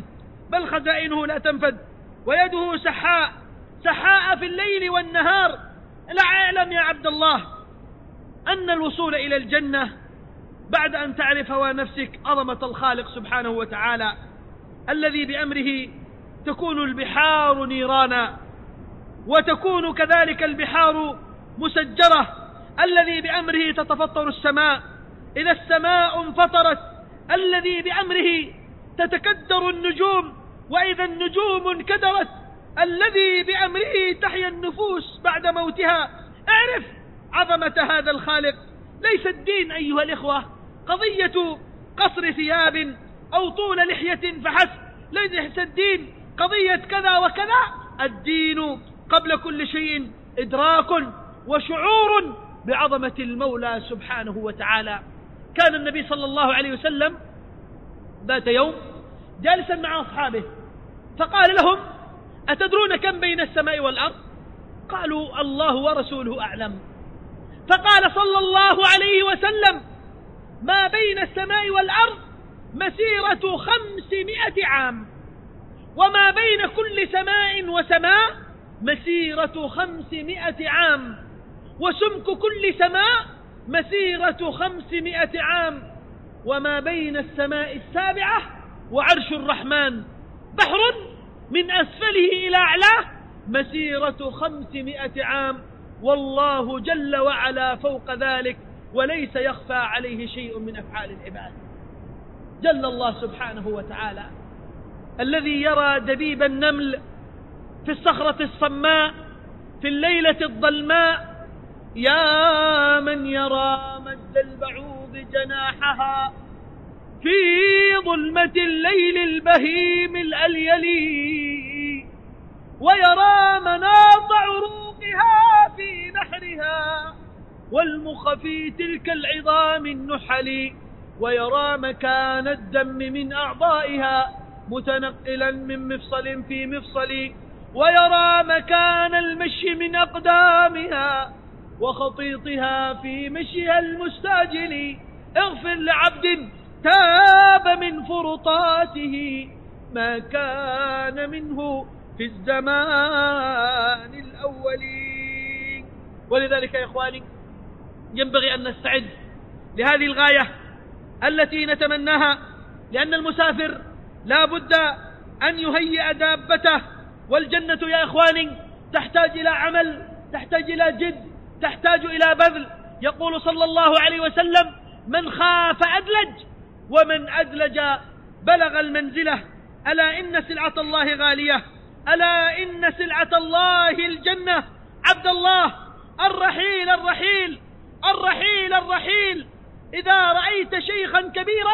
بل خزائنه لا تنفد، ويده سحاء سحاء في الليل والنهار. لا اعلم يا عبد الله أن الوصول إلى الجنة بعد أن تعرف هوى نفسك عظمة الخالق سبحانه وتعالى، الذي بأمره تكون البحار نيرانا، وتكون كذلك البحار مسجرة، الذي بأمره تتفطر السماء إذا السماء انفطرت، الذي بأمره تتكدر النجوم وإذا النجوم انكدرت، الذي بأمره تحيا النفوس بعد موتها. اعرف عظمة هذا الخالق. ليس الدين أيها الإخوة قضية قصر ثياب أو طول لحية فحسب، ليس الدين قضية كذا وكذا. الدين قبل كل شيء إدراك وشعور بعظمة المولى سبحانه وتعالى. كان النبي صلى الله عليه وسلم ذات يوم جالسا مع أصحابه فقال لهم: أتدرون كم بين السماء والأرض؟ قالوا: الله ورسوله أعلم. فقال صلى الله عليه وسلم: ما بين السماء والأرض مسيرة 500 عام، وما بين كل سماء وسماء مسيرة 500 عام، وسمك كل سماء مسيرة 500 عام، وما بين السماء السابعة وعرش الرحمن بحر من أسفله إلى أعلاه مسيرة 500 عام، والله جل وعلا فوق ذلك، وليس يخفى عليه شيء من أفعال العباد. جل الله سبحانه وتعالى الذي يرى دبيب النمل في الصخرة الصماء في الليلة الظلماء، يا من يرى مد البعوض جناحها في ظلمة الليل البهيم الأليلي، ويرى مناط عروقها في نحرها والمخ في تلك العظام النحل، ويرى مكان الدم من أعضائها متنقلا من مفصل في مفصل، ويرى مكان المشي من أقدامها وخطيطها في مشيها المستعجل. اغفر لعبد تاب من فرطاته ما كان منه في الزمان الأول. ولذلك يا إخواني ينبغي أن نستعد لهذه الغاية التي نتمناها، لأن المسافر لا بد أن يهيئ دابته، والجنة يا إخواني تحتاج إلى عمل، تحتاج إلى جد، تحتاج إلى بذل. يقول صلى الله عليه وسلم: من خاف أدلج، ومن أدلج بلغ المنزلة. ألا إن سلعة الله غالية، ألا إن سلعة الله الجنة. عبد الله، الرحيل الرحيل الرحيل الرحيل. إذا رأيت شيخا كبيرا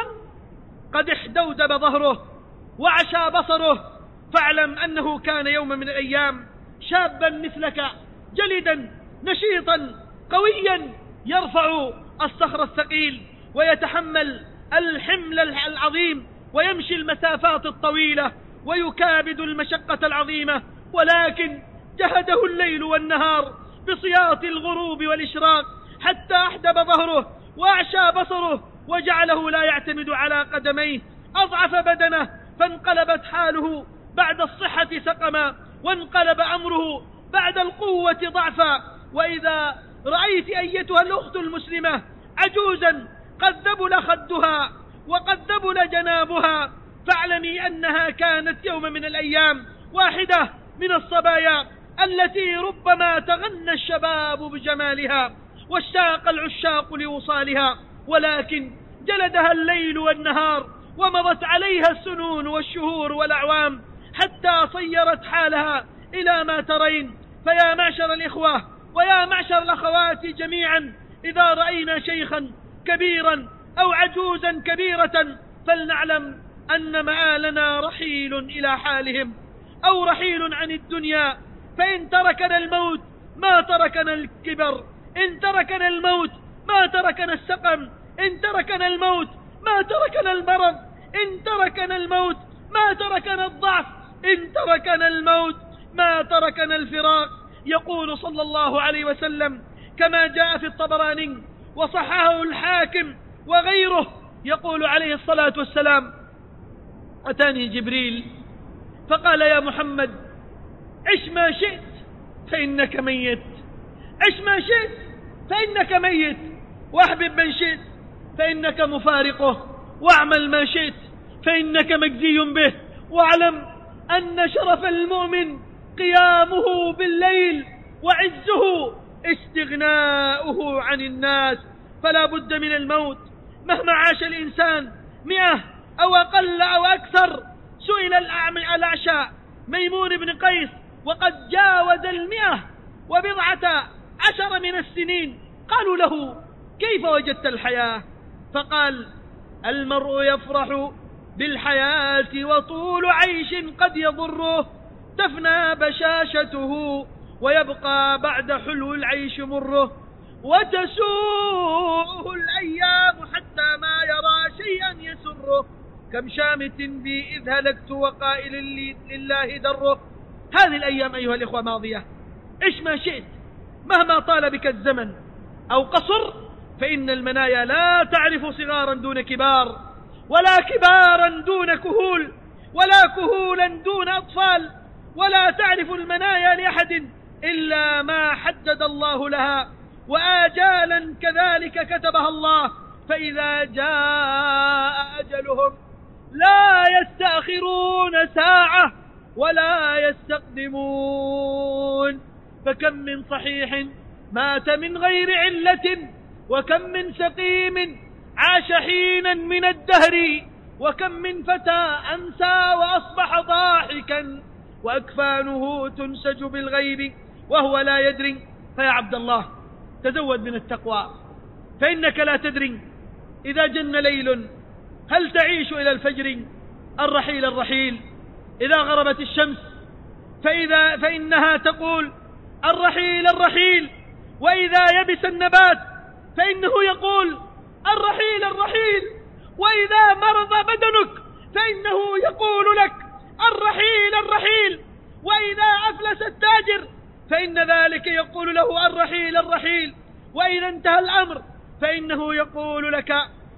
قد احدودب ظهره وعشى بصره فاعلم أنه كان يوم من الأيام شابا مثلك جلدا نشيطا قويا يرفع الصخر الثقيل ويتحمل الحمل العظيم ويمشي المسافات الطويلة ويكابد المشقة العظيمة، ولكن جهده الليل والنهار بصياط الغروب والإشراق حتى أحدب ظهره وأعشى بصره وجعله لا يعتمد على قدميه، أضعف بدنه فانقلبت حاله بعد الصحة سقما، وانقلب أمره بعد القوة ضعفا. وإذا رأيت أيتها الأخت المسلمة عجوزا قد ذبل خدها وقد ذبل جنابها فاعلمي أنها كانت يوم من الأيام واحدة من الصبايا التي ربما تغنى الشباب بجمالها واشتاق العشاق لوصالها، ولكن جلدها الليل والنهار ومضت عليها السنون والشهور والأعوام حتى صيرت حالها إلى ما ترين. فيا معشر الإخوة ويا معشر الأخوات جميعا، إذا رأينا شيخا كبيرا أو عجوزا كبيرة فلنعلم أن مآلنا رحيل إلى حالهم أو رحيل عن الدنيا. فإن تركنا الموت ما تركنا الكبر، إن تركنا الموت ما تركنا السقم، إن تركنا الموت ما تركنا المرض، إن تركنا الموت ما تركنا الضعف، إن تركنا الموت ما تركنا الفراق. يقول صلى الله عليه وسلم كما جاء في الطبراني وصححه الحاكم وغيره، يقول عليه الصلاة والسلام: أتاني جبريل فقال يا محمد عش ما شئت فإنك ميت، عش ما شئت فإنك ميت، واحبب من شئت فإنك مفارقه، واعمل ما شئت فإنك مجزي به، واعلم أن شرف المؤمن قيامه بالليل، وعزه استغناؤه عن الناس، فلا بد من الموت مهما عاش الإنسان 100 أو أقل أو أكثر. سئل الأعشى ميمون بن قيس وقد جاوز 110 من السنين، قالوا له كيف وجدت الحياة؟ فقال المرء يفرح بالحياة وطول عيش قد يضره، تفنى بشاشته ويبقى بعد حلو العيش مره، وتسوءه الأيام حتى ما يرى شيئا يسره، كم شامت بي إذ هلكت وقائل لله دره. هذه الأيام أيها الإخوة ماضية، عش ما شئت مهما طال بك الزمن أو قصر، فإن المنايا لا تعرف صغارا دون كبار، ولا كبارا دون كهول، ولا كهولا دون أطفال، ولا تعرف المنايا لأحد إلا ما حدد الله لها، وآجالا كذلك كتبها الله، فإذا جاء أجلهم لا يستأخرون ساعة ولا يستقدمون. فكم من صحيح مات من غير علة، وكم من سقيم عاش حينا من الدهر، وكم من فتى أمسى وأصبح ضاحكا، وأكفانه تنسج بالغيب وهو لا يدري. فيا عبد الله تزود من التقوى، فإنك لا تدري إذا جن ليل هل تعيش إلى الفجر. الرحيل إذا غربت الشمس فإنها تقول الرحيل، وإذا يبس النبات فإنه يقول الرحيل، وإذا مرض بدنك فإنه يقول لك الرحيل، وإذا أفلس التاجر فإن ذلك يقول له الرحيل، وإذا انتهى الأمر فإنه يقول لك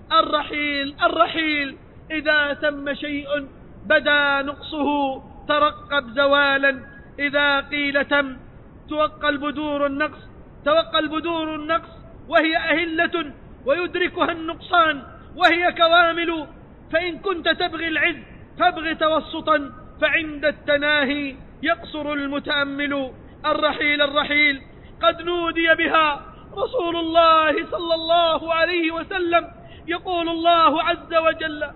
الرحيل. إذا تم شيء بدا نقصه ترقب زوالا، إذا قيل تم توقى البدور النقص وهي أهلة، ويدركها النقصان وهي كوامل. فإن كنت تبغي العز فابغ توسطا، فعند التناهي يقصر المتأمل. الرحيل قد نودي بها رسول الله صلى الله عليه وسلم، يقول الله عز وجل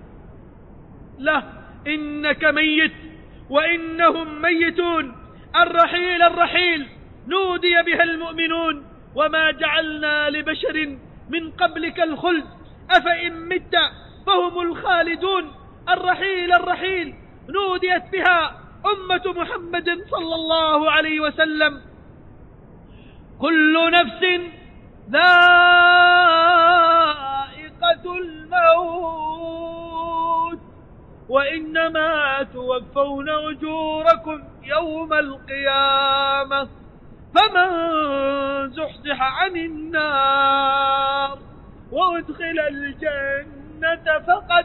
له إنك ميت وإنهم ميتون. الرحيل نودي بها المؤمنون، وما جعلنا لبشر من قبلك الخلد أفإن مت فهم الخالدون. الرحيل نوديت بها أمة محمد صلى الله عليه وسلم. كل نفس ذائقة الموت وإنما توفون أجوركم يوم القيامة، فمن زحزح عن النار وأدخل الجنة فقد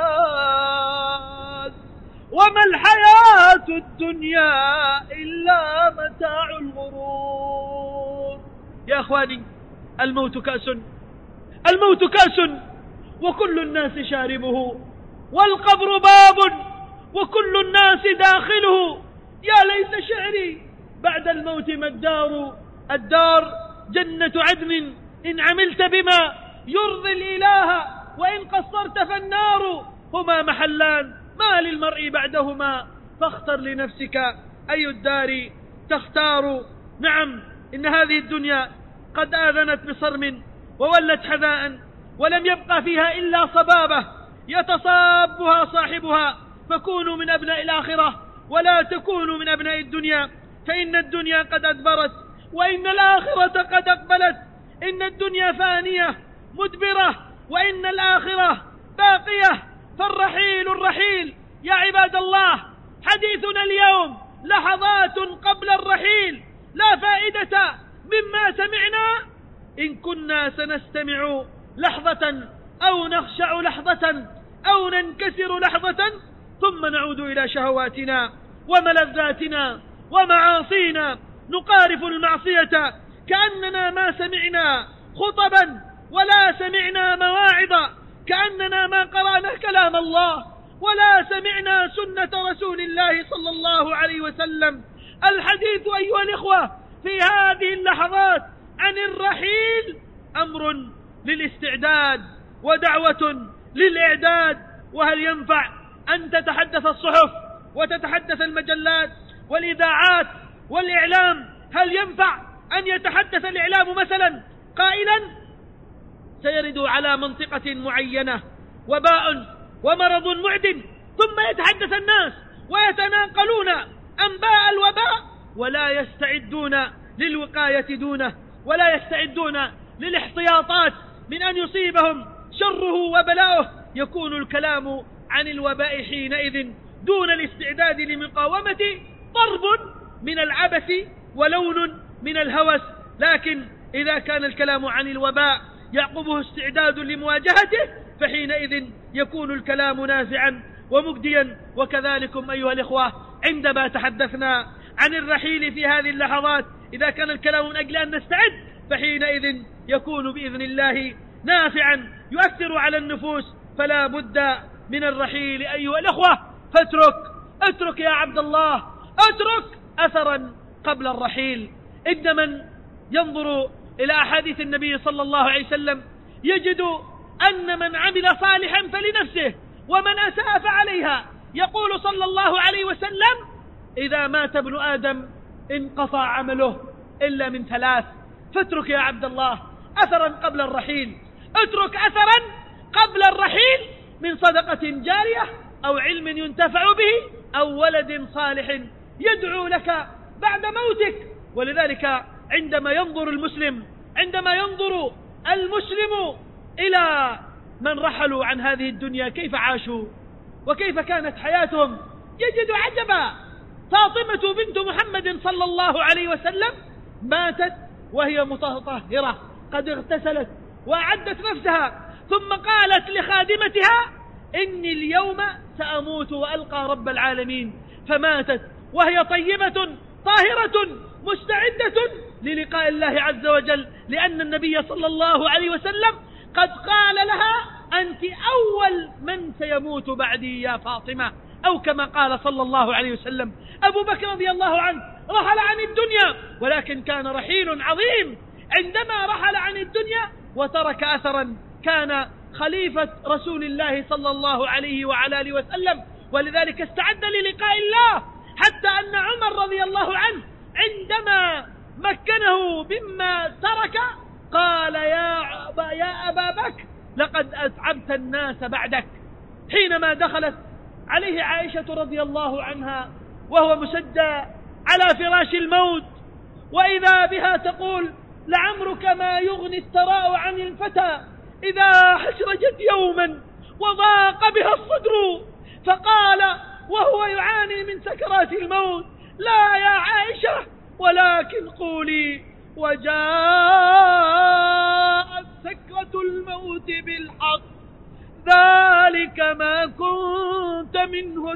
فاز، وما الحياة الدنيا إلا متاع الغرور. يا أخواني الموت كأس وكل الناس شاربه، والقبر باب وكل الناس داخله. يا ليت شعري بعد الموت ما الدار جنة عدن إن عملت بما يرضي الإله، وإن قصرت فالنار. هما محلان ما للمرء بعدهما، فاختر لنفسك أي الدار تختار. نعم إن هذه الدنيا قد آذنت بصرم وولت حذاء، ولم يبقى فيها إلا صبابة يتصابها صاحبها. فكونوا من أبناء الآخرة ولا تكونوا من أبناء الدنيا، فإن الدنيا قد أدبرت وإن الآخرة قد أقبلت. إن الدنيا فانية مدبرة وإن الآخرة باقية. فالرحيل يا عباد الله، حديثنا اليوم لحظات قبل الرحيل، لا فائدة مما سمعنا إن كنا سنستمع لحظة أو نخشع لحظة أو ننكسر لحظة ثم نعود إلى شهواتنا. وملذاتنا ومعاصينا، نقارف المعصية كأننا ما سمعنا خطبا ولا سمعنا مواعظ، كأننا ما قرأنا كلام الله ولا سمعنا سنة رسول الله صلى الله عليه وسلم. الحديث أيها الإخوة في هذه اللحظات عن الرحيل أمر للاستعداد ودعوة للإعداد. وهل ينفع أن تتحدث الصحف وتتحدث المجلات والإذاعات والإعلام؟ هل ينفع أن يتحدث الإعلام مثلا قائلا سيرد على منطقة معينة وباء ومرض معد، ثم يتحدث الناس ويتناقلون أنباء الوباء ولا يستعدون للوقاية دونه، ولا يستعدون للاحتياطات من أن يصيبهم شره وبلاؤه؟ يكون الكلام عن الوباء حينئذ دون الاستعداد لمقاومته ضرب من العبث ولون من الهوس. لكن إذا كان الكلام عن الوباء يعقبه استعداد لمواجهته فحينئذ يكون الكلام نازعا ومجديا. وكذلكم أيها الإخوة عندما تحدثنا عن الرحيل في هذه اللحظات، إذا كان الكلام من أجل أن نستعد فحينئذ يكون بإذن الله نافعا يؤثر على النفوس. فلا بد من الرحيل أيها الإخوة، اترك يا عبد الله، اترك أثرا قبل الرحيل. إن من ينظر إلى أحاديث النبي صلى الله عليه وسلم يجد أن من عمل صالحا فلنفسه ومن أساء فعليها. يقول صلى الله عليه وسلم إذا مات ابن آدم انقطع عمله إلا من ثلاث. فاترك يا عبد الله أثرا قبل الرحيل، اترك أثرا قبل الرحيل من صدقة جارية أو علم ينتفع به أو ولد صالح يدعو لك بعد موتك. ولذلك عندما ينظر المسلم إلى من رحلوا عن هذه الدنيا كيف عاشوا وكيف كانت حياتهم يجد عجبا. فاطمة بنت محمد صلى الله عليه وسلم ماتت وهي مطهرة قد اغتسلت وأعدت نفسها، ثم قالت لخادمتها إني اليوم سأموت وألقى رب العالمين، فماتت وهي طيبة طاهرة مستعدة للقاء الله عز وجل، لأن النبي صلى الله عليه وسلم قد قال لها أنت أول من سيموت بعدي يا فاطمة، أو كما قال صلى الله عليه وسلم. أبو بكر رضي الله عنه رحل عن الدنيا ولكن كان رحيل عظيم عندما رحل عن الدنيا وترك أثرا، كان خليفة رسول الله صلى الله عليه وعلى آله وسلم، ولذلك استعد للقاء الله. حتى أن عمر رضي الله عنه عندما مكنه مما ترك قال يا أبا بكر لقد أتعبت الناس بعدك. حينما دخلت عليه عائشة رضي الله عنها وهو مسجى على فراش الموت، وإذا بها تقول لعمرك ما يغني الثراء عن الفتى إذا حسرجت يوما وضاق بها الصدر، فقال وهو يعاني من سكرات الموت لا يا عائشة ولكن قولي وجاءت سكرة الموت بالحق ذلك ما كنت منه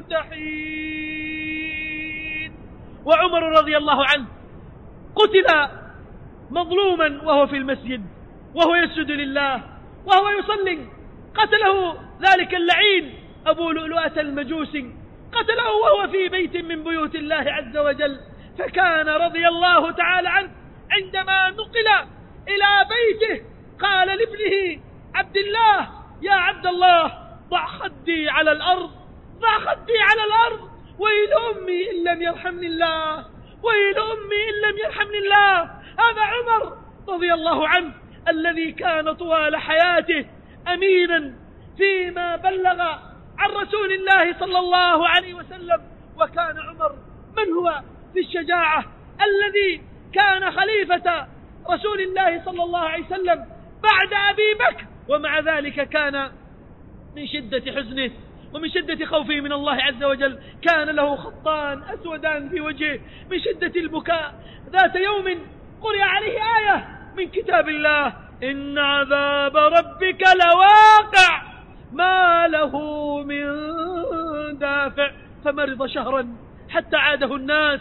تحيد. وعمر رضي الله عنه قتل مظلوما وهو في المسجد وهو يسجد لله وهو يصلي، قتله ذلك اللعين أبو لؤلؤة المجوسي، قتله وهو في بيت من بيوت الله عز وجل. فكان رضي الله تعالى عنه عندما نقل إلى بيته قال لابنه عبد الله يا عبد الله ضع خدي على الأرض، ضع خدي على الأرض، ويل أمي إن لم يرحمني الله، ويل أمي إن لم يرحمني الله. هذا عمر رضي الله عنه الذي كان طوال حياته أمينا فيما بلغ عن رسول الله صلى الله عليه وسلم. وكان عمر من هو في الشجاعة الذي كان خليفة رسول الله صلى الله عليه وسلم بعد أبي بكر، ومع ذلك كان من شدة حزنه ومن شدة خوفه من الله عز وجل كان له خطان أسودان في وجهه من شدة البكاء. ذات يوم قرأ عليه آية من كتاب الله إن عذاب ربك ما له من دافع، فمرض شهرا حتى عاده الناس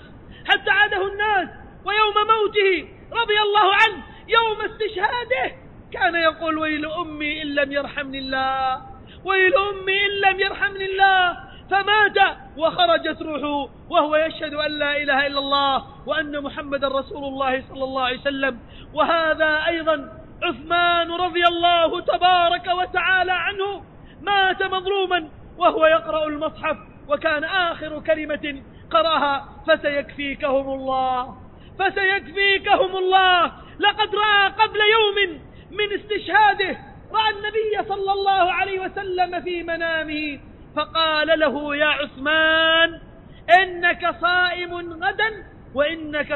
ويوم موته رضي الله عنه يوم استشهاده كان يقول ويل أمي إن لم يرحمني الله، فمات وخرجت روحه وهو يشهد أن لا إله إلا الله وأن محمد رسول الله صلى الله عليه وسلم. وهذا أيضا عثمان رضي الله تبارك وتعالى عنه مات مظلوما وهو يقرأ المصحف، وكان آخر كلمة قرأها فسيكفيكهم الله. لقد رأى قبل يوم من استشهاده، رأى النبي صلى الله عليه وسلم في منامه فقال له يا عثمان إنك صائم غدا وإنك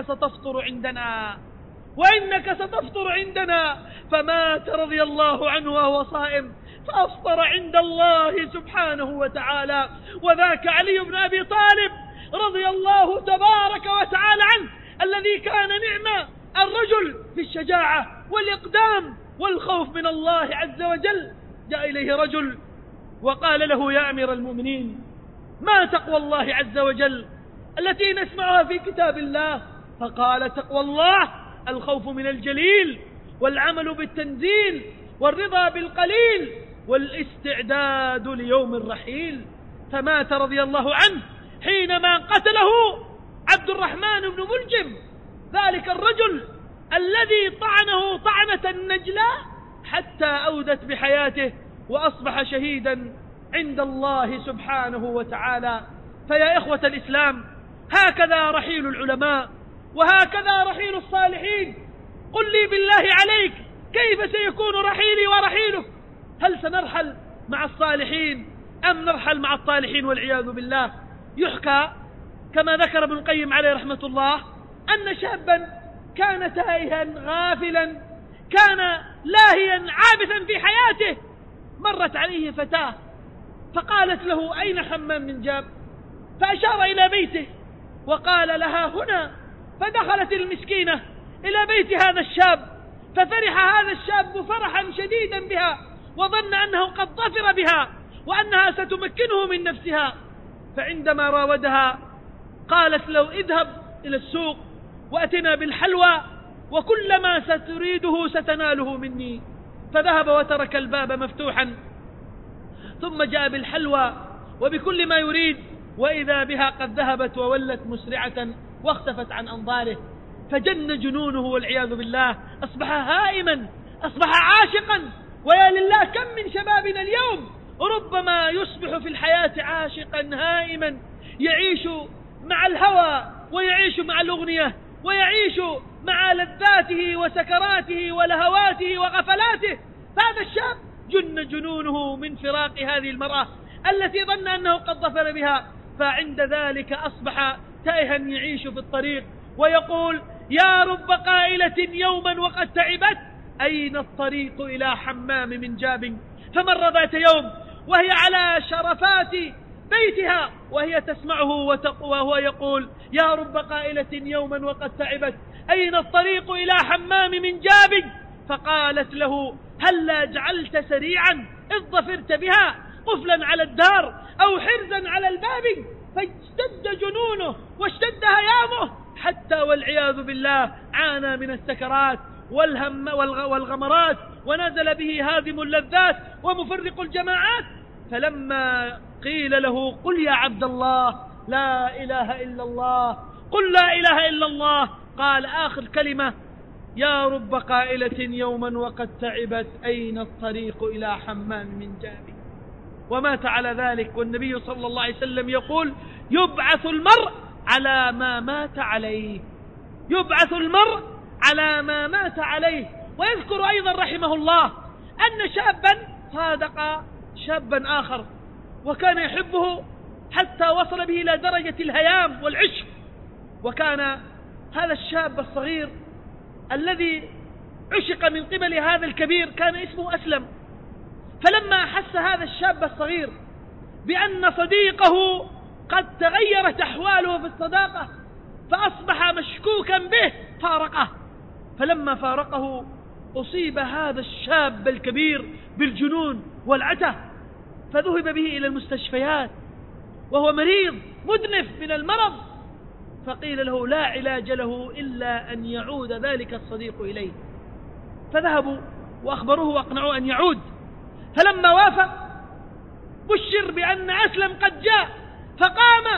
ستفطر عندنا، فمات رضي الله عنه وهو صائم فأفطر عند الله سبحانه وتعالى. وذاك علي بن أبي طالب رضي الله تبارك وتعالى عنه الذي كان نعم الرجل في الشجاعة والإقدام والخوف من الله عز وجل. جاء إليه رجل وقال له يا أمير المؤمنين ما تقوى الله عز وجل التي نسمعها في كتاب الله؟ فقال تقوى الله الخوف من الجليل والعمل بالتنزيل والرضا بالقليل والاستعداد ليوم الرحيل. فمات رضي الله عنه حينما قتله عبد الرحمن بن ملجم، ذلك الرجل الذي طعنه طعنة النجلة حتى أودت بحياته وأصبح شهيدا عند الله سبحانه وتعالى. فيا إخوة الإسلام، هكذا رحيل العلماء وهكذا رحيل الصالحين. قل لي بالله عليك كيف سيكون رحيلي ورحيلك؟ هل سنرحل مع الصالحين أم نرحل مع الطالحين والعياذ بالله؟ يحكى كما ذكر ابن القيم عليه رحمة الله أن شابا كان تائها غافلا، كان لاهيا عابثا في حياته، مرت عليه فتاة فقالت له أين حمام من جاب؟ فأشار إلى بيته وقال لها هنا. فدخلت المسكينة إلى بيت هذا الشاب، ففرح هذا الشاب فرحا شديدا بها وظن أنه قد ظفر بها وأنها ستمكنه من نفسها. فعندما راودها قالت له اذهب إلى السوق وأتنا بالحلوى وكل ما ستريده ستناله مني. فذهب وترك الباب مفتوحا، ثم جاء بالحلوى وبكل ما يريد، وإذا بها قد ذهبت وولت مسرعة واختفت عن أنظاره. فجن جنونه والعياذ بالله، أصبح هائما، أصبح عاشقا. ويا لله كم من شبابنا اليوم ربما يصبح في الحياة عاشقا هائما، يعيش مع الهوى ويعيش مع الأغنية ويعيش مع لذاته وسكراته ولهواته وغفلاته. فهذا الشاب جن جنونه من فراق هذه المرأة التي ظن أنه قد ظفر بها، فعند ذلك أصبح تائها يعيش في الطريق ويقول يا رب قائلة يوما وقد تعبت أين الطريق إلى حمام من جاب؟ فمر ذات يوم وهي على شرفات بيتها وهي تسمعه وهو يقول يا رب قائلة يوما وقد تعبت أين الطريق إلى حمام من جاب؟ فقالت له هلا جعلت سريعا إذ ظفرت بها قفلا على الدار أو حرزا على الباب؟ فاشتد جنونه واشتد هيامه حتى والعياذ بالله عانى من السكرات والهم والغمرات، ونزل به هادم اللذات ومفرق الجماعات. فلما قيل له قل يا عبد الله لا إله إلا الله، قل لا إله إلا الله، قال آخر كلمة يا رب قائلة يوما وقد تعبت أين الطريق إلى حمام من جاب؟ ومات على ذلك. والنبي صلى الله عليه وسلم يقول يبعث المرء على ما مات عليه، يبعث المرء على ما مات عليه. ويذكر أيضا رحمه الله أن شابا صادق شابا آخر وكان يحبه حتى وصل به إلى درجة الهيام والعشق. وكان هذا الشاب الصغير الذي عشق من قبل هذا الكبير كان اسمه أسلم. فلما أحس هذا الشاب الصغير بأن صديقه قد تغيرت أحواله في الصداقة فأصبح مشكوكا به فارقه. فلما فارقه أصيب هذا الشاب الكبير بالجنون والعته، فذهب به إلى المستشفيات وهو مريض مدنف من المرض. فقيل له لا علاج له إلا أن يعود ذلك الصديق إليه. فذهبوا وأخبروه وأقنعوه أن يعود، فلما وافق بشر بأن أسلم قد جاء، فقام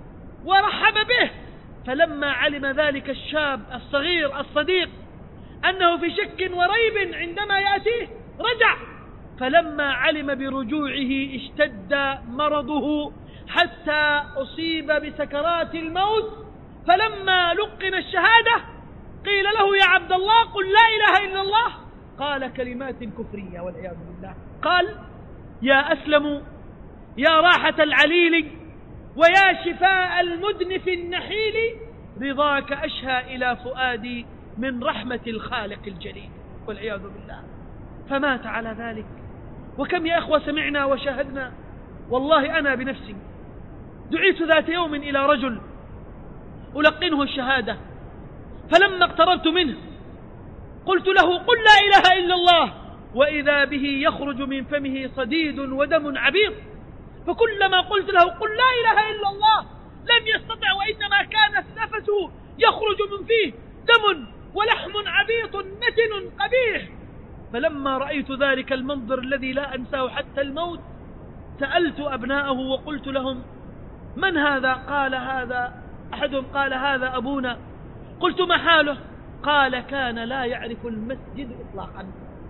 ورحب به. فلما علم ذلك الشاب الصغير الصديق أنه في شك وريب عندما يأتيه رجع، فلما علم برجوعه اشتد مرضه حتى أصيب بسكرات الموت. فلما لقن الشهادة قيل له يا عبد الله قل لا إله إلا الله، قال كلمات كفرية والعياذ بالله. قال يا أسلم يا راحة العليل ويا شفاء المدنف النحيل، رضاك أشهى إلى فؤادي من رحمة الخالق الجليل والعياذ بالله. فمات على ذلك. وكم يا أخوة سمعنا وشاهدنا. والله أنا بنفسي دعيت ذات يوم إلى رجل ألقنه الشهادة، فلما اقتربت منه قلت له قل لا إله إلا الله، وإذا به يخرج من فمه صديد ودم عبيط. فكلما قلت له قل لا إله إلا الله لم يستطع، وإنما كان نفسه يخرج من فيه دم ولحم عبيط نتن قبيح. فلما رأيت ذلك المنظر الذي لا أنساه حتى الموت سألت أبناءه وقلت لهم من هذا؟ قال هذا أحدهم قال هذا أبونا. قلت ما حاله؟ قال كان لا يعرف المسجد إطلاقا،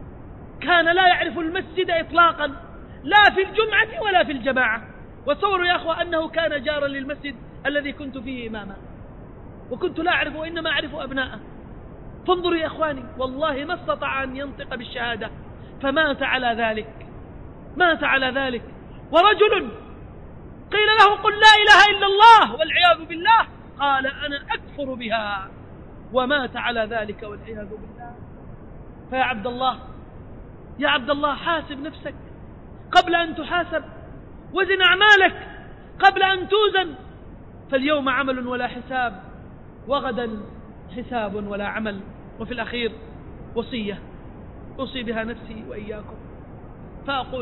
كان لا يعرف المسجد إطلاقا، لا في الجمعة ولا في الجماعة. وتصوروا يا أخوة أنه كان جارا للمسجد الذي كنت فيه إماما، وكنت لا أعرف وإنما أعرف أبناءه. فانظروا يا أخواني، والله ما استطاع أن ينطق بالشهادة، فمات على ذلك، مات على ذلك. ورجل قيل له قل لا إله إلا الله والعياذ بالله، قال أنا أكفر بها، ومات على ذلك والعياذ بالله. فيا عبد الله، يا عبد الله، حاسب نفسك قبل أن تحاسب، وزن أعمالك قبل أن توزن، فاليوم عمل ولا حساب، وغدا حساب ولا عمل. وفي الأخير وصية أوصي بها نفسي وإياكم، فأقول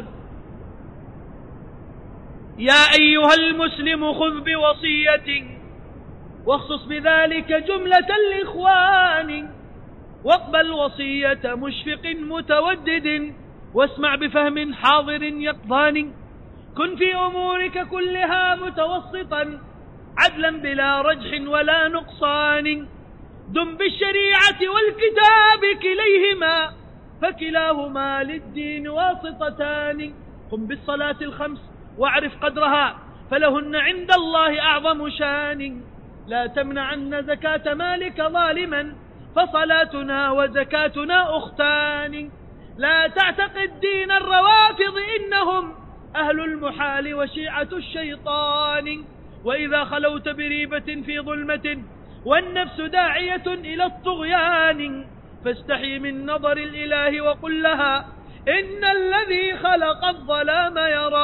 يا أيها المسلم خذ بوصية واخصص بذلك جملة الإخوان، واقبل وصية مشفق متودد، واسمع بفهم حاضر يقظان. كن في أمورك كلها متوسطا عدلا بلا رجح ولا نقصان، دم بالشريعة والكتاب كليهما فكلاهما للدين واسطتان. قم بالصلاة الخمس واعرف قدرها فلهن عند الله أعظم شان، لا تمنعن زكاة مالك ظالما فصلاتنا وزكاتنا أختان. لا تعتقد دين الروافض إنهم أهل المحال وشيعة الشيطان، وإذا خلوت بريبة في ظلمة والنفس داعية إلى الطغيان فاستحي من نظر الإله وقل لها إن الذي خلق الظلام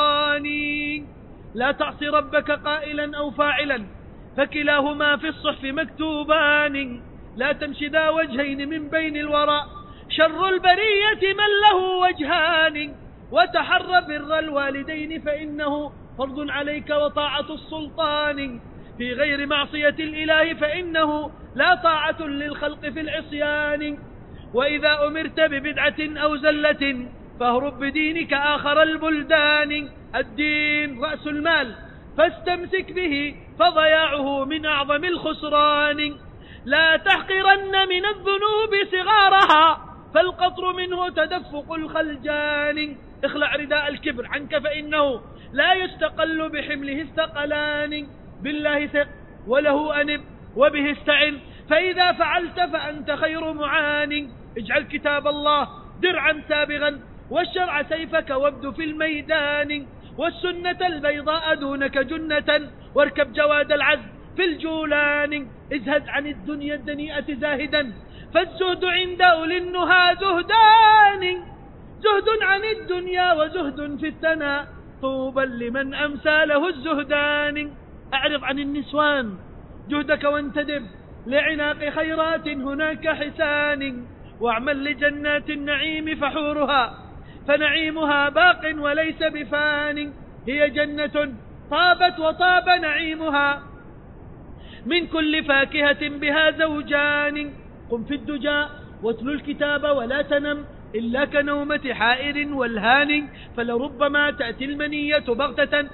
يراني. لا تعصي ربك قائلا أو فاعلا فكلاهما في الصحف مكتوبان. لا تمشي ذا وجهين من بين الوراء شر البرية من له وجهان. وتحر بر الوالدين فإنه فرض عليك وطاعة السلطان، في غير معصية الإله فإنه لا طاعة للخلق في العصيان. وإذا أمرت ببدعة أو زلة فاهرب بدينك آخر البلدان. الدين رأس المال فاستمسك به فضياعه من أعظم الخسران. لا تحقرن من الذنوب صغارها فالقطر منه تدفق الخلجان. اخلع رداء الكبر عنك فإنه لا يستقل بحمله الثقلان. بالله ثق وله أنب وبه استعن فإذا فعلت فأنت خير معان. اجعل كتاب الله درعا سابغا والشرع سيفك وابد في الميدان. والسنة البيضاء دونك جنة واركب جواد العزم في الجولان. ازهد عن الدنيا الدنيئة زاهدا فالزهد عند أولي النهى زهدان. زهد عن الدنيا وزهد في الثناء طوبى لمن أمسى له الزهدان. أعرض عن النسوان جهدك وانتدب لعناق خيرات هناك حسان. واعمل لجنات النعيم فحورها فنعيمها باق وليس بفان. هي جنة طابت وطاب نعيمها من كل فاكهة بها زوجان. قم في الدجى واتل الكتاب ولا تنم إلا كنومة حائر والهان. فلربما تأتي المنية بغتة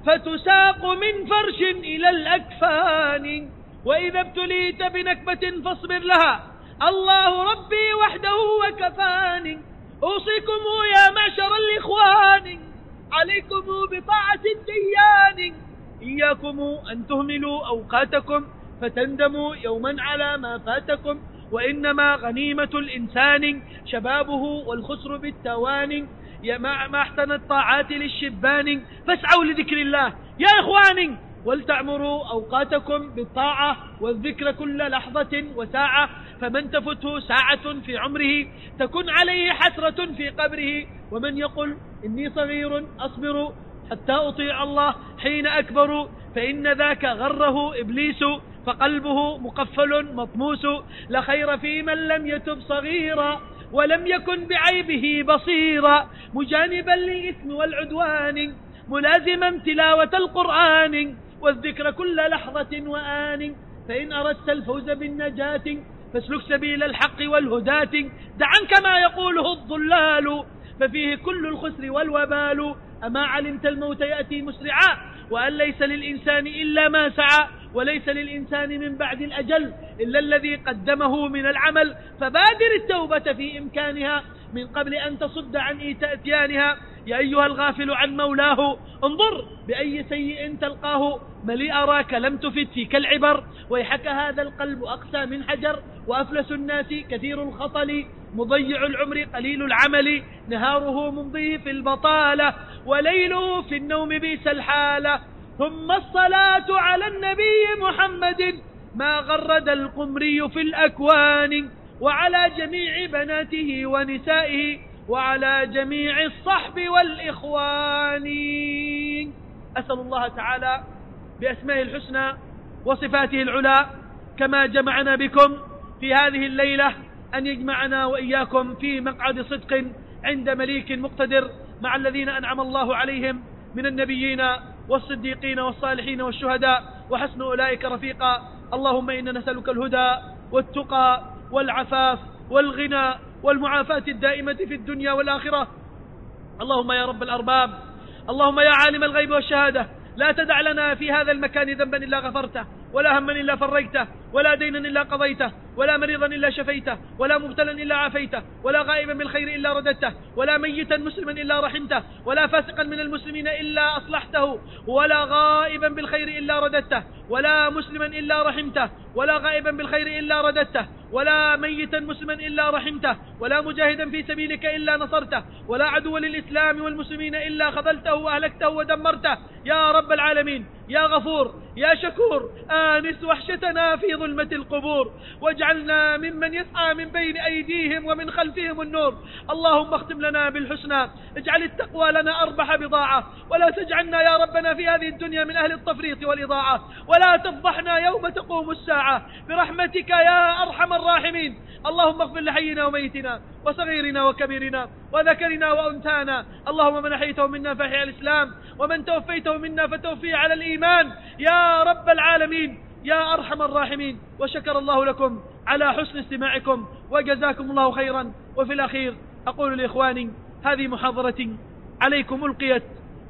فتساق من فرش إلى الأكفان. وإذا ابتليت بنكبة فاصبر لها الله ربي وحده وكفاني. أوصيكم يا معشر الإخوان عليكم بطاعة الديان. إياكم أن تهملوا أوقاتكم فتندموا يوما على ما فاتكم. وإنما غنيمة الإنسان شبابه والخسر بالتواني. ما أحسن الطاعات للشبان فاسعوا لذكر الله يا إخواني ولتعمروا أوقاتكم بالطاعة والذكر كل لحظة وساعة. فمن تفته ساعة في عمره تكن عليه حسرة في قبره. ومن يقل إني صغير أصبر حتى أطيع الله حين أكبر فإن ذاك غره إبليس فقلبه مقفل مطموس. لا خير في من لم يتب صغيرا ولم يكن بعيبه بصيرا. مجانبا للإثم والعدوان ملازما تلاوة القرآن والذكر كل لحظة وآن. فإن أردت الفوز بالنجاة فاسلك سبيل الحق والهداة. دع عنك ما يقوله الضلال ففيه كل الخسر والوبال. أما علمت الموت يأتي مسرعا وأن ليس للإنسان إلا ما سعى. وليس للإنسان من بعد الأجل إلا الذي قدمه من العمل. فبادر التوبة في إمكانها من قبل أن تصد عن إتيانها. يا أيها الغافل عن مولاه انظر بأي سيء تلقاه. ملي أراك لم تفد فيك العبر ويحك هذا القلب أقسى من حجر. وأفلس الناس كثير الخطل مضيع العمر قليل العمل. نهاره ممضي في البطالة وليله في النوم بئس الحالة. ثم الصلاة على النبي محمد ما غرد القمري في الأكوان. وعلى جميع بناته ونسائه وعلى جميع الصحب والإخوان. أسأل الله تعالى بأسمائه الحسنى وصفاته العلى كما جمعنا بكم في هذه الليلة أن يجمعنا وإياكم في مقعد صدق عند مليك مقتدر مع الذين أنعم الله عليهم من النبيين والصديقين والصالحين والشهداء وحسن أولئك رفيقا. اللهم إنا نسألك الهدى والتقى والعفاف والغنى والمعافاة الدائمة في الدنيا والآخرة. اللهم يا رب الأرباب، اللهم يا عالم الغيب والشهادة، لا تدع لنا في هذا المكان ذنبا إلا غفرته، ولا هما إلا فرجته، ولا دينا إلا قضيته، ولا مريضا إلا شفيته، ولا مبتلا إلا عافيته، ولا غائبا بالخير إلا رددته، ولا ميتا مسلما إلا رحمته، ولا فاسقا من المسلمين إلا أصلحته، ولا غائبا بالخير إلا رددته، ولا مسلما إلا رحمته، ولا غائبا بالخير إلا رددته، ولا ميتا مسلما إلا رحمته، ولا مجاهدا في سبيلك إلا نصرته، ولا عدو للإسلام والمسلمين إلا خذلته وأهلكته ودمرته. يا رب العالمين، يا غفور يا شكور، آنس وحشتنا في ظلمة القبور، واجعلنا ممن يسعى من بين أيديهم ومن خلفهم النور. اللهم اختم لنا بالحسنى، اجعل التقوى لنا أربح بضاعة، ولا تجعلنا يا ربنا في هذه الدنيا من أهل التفريط والإضاعة، ولا تفضحنا يوم تقوم الساعة برحمتك يا أرحم الراحمين. اللهم اغفر لحينا وميتنا وصغيرنا وكبيرنا وذكرنا وأنثانا. اللهم من أحيته منا فأحيا الإسلام، ومن توفيته منا فتوفيه على الإيمان يا رب العالمين يا أرحم الراحمين. وشكر الله لكم على حسن استماعكم وجزاكم الله خيرا. وفي الأخير أقول لإخواني، هذه محاضرة عليكم ألقيت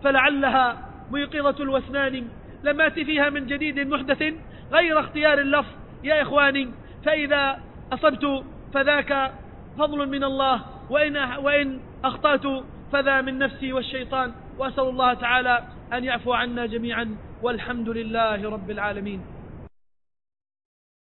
فلعلها ميقظة الوسنان، لم آتي فيها من جديد محدث غير اختيار اللفظ يا إخواني، فإذا أصبت فذاك فضل من الله، وإن أخطأت فذا من نفسي والشيطان. وأسأل الله تعالى أن يعفو عنا جميعا، والحمد لله رب العالمين.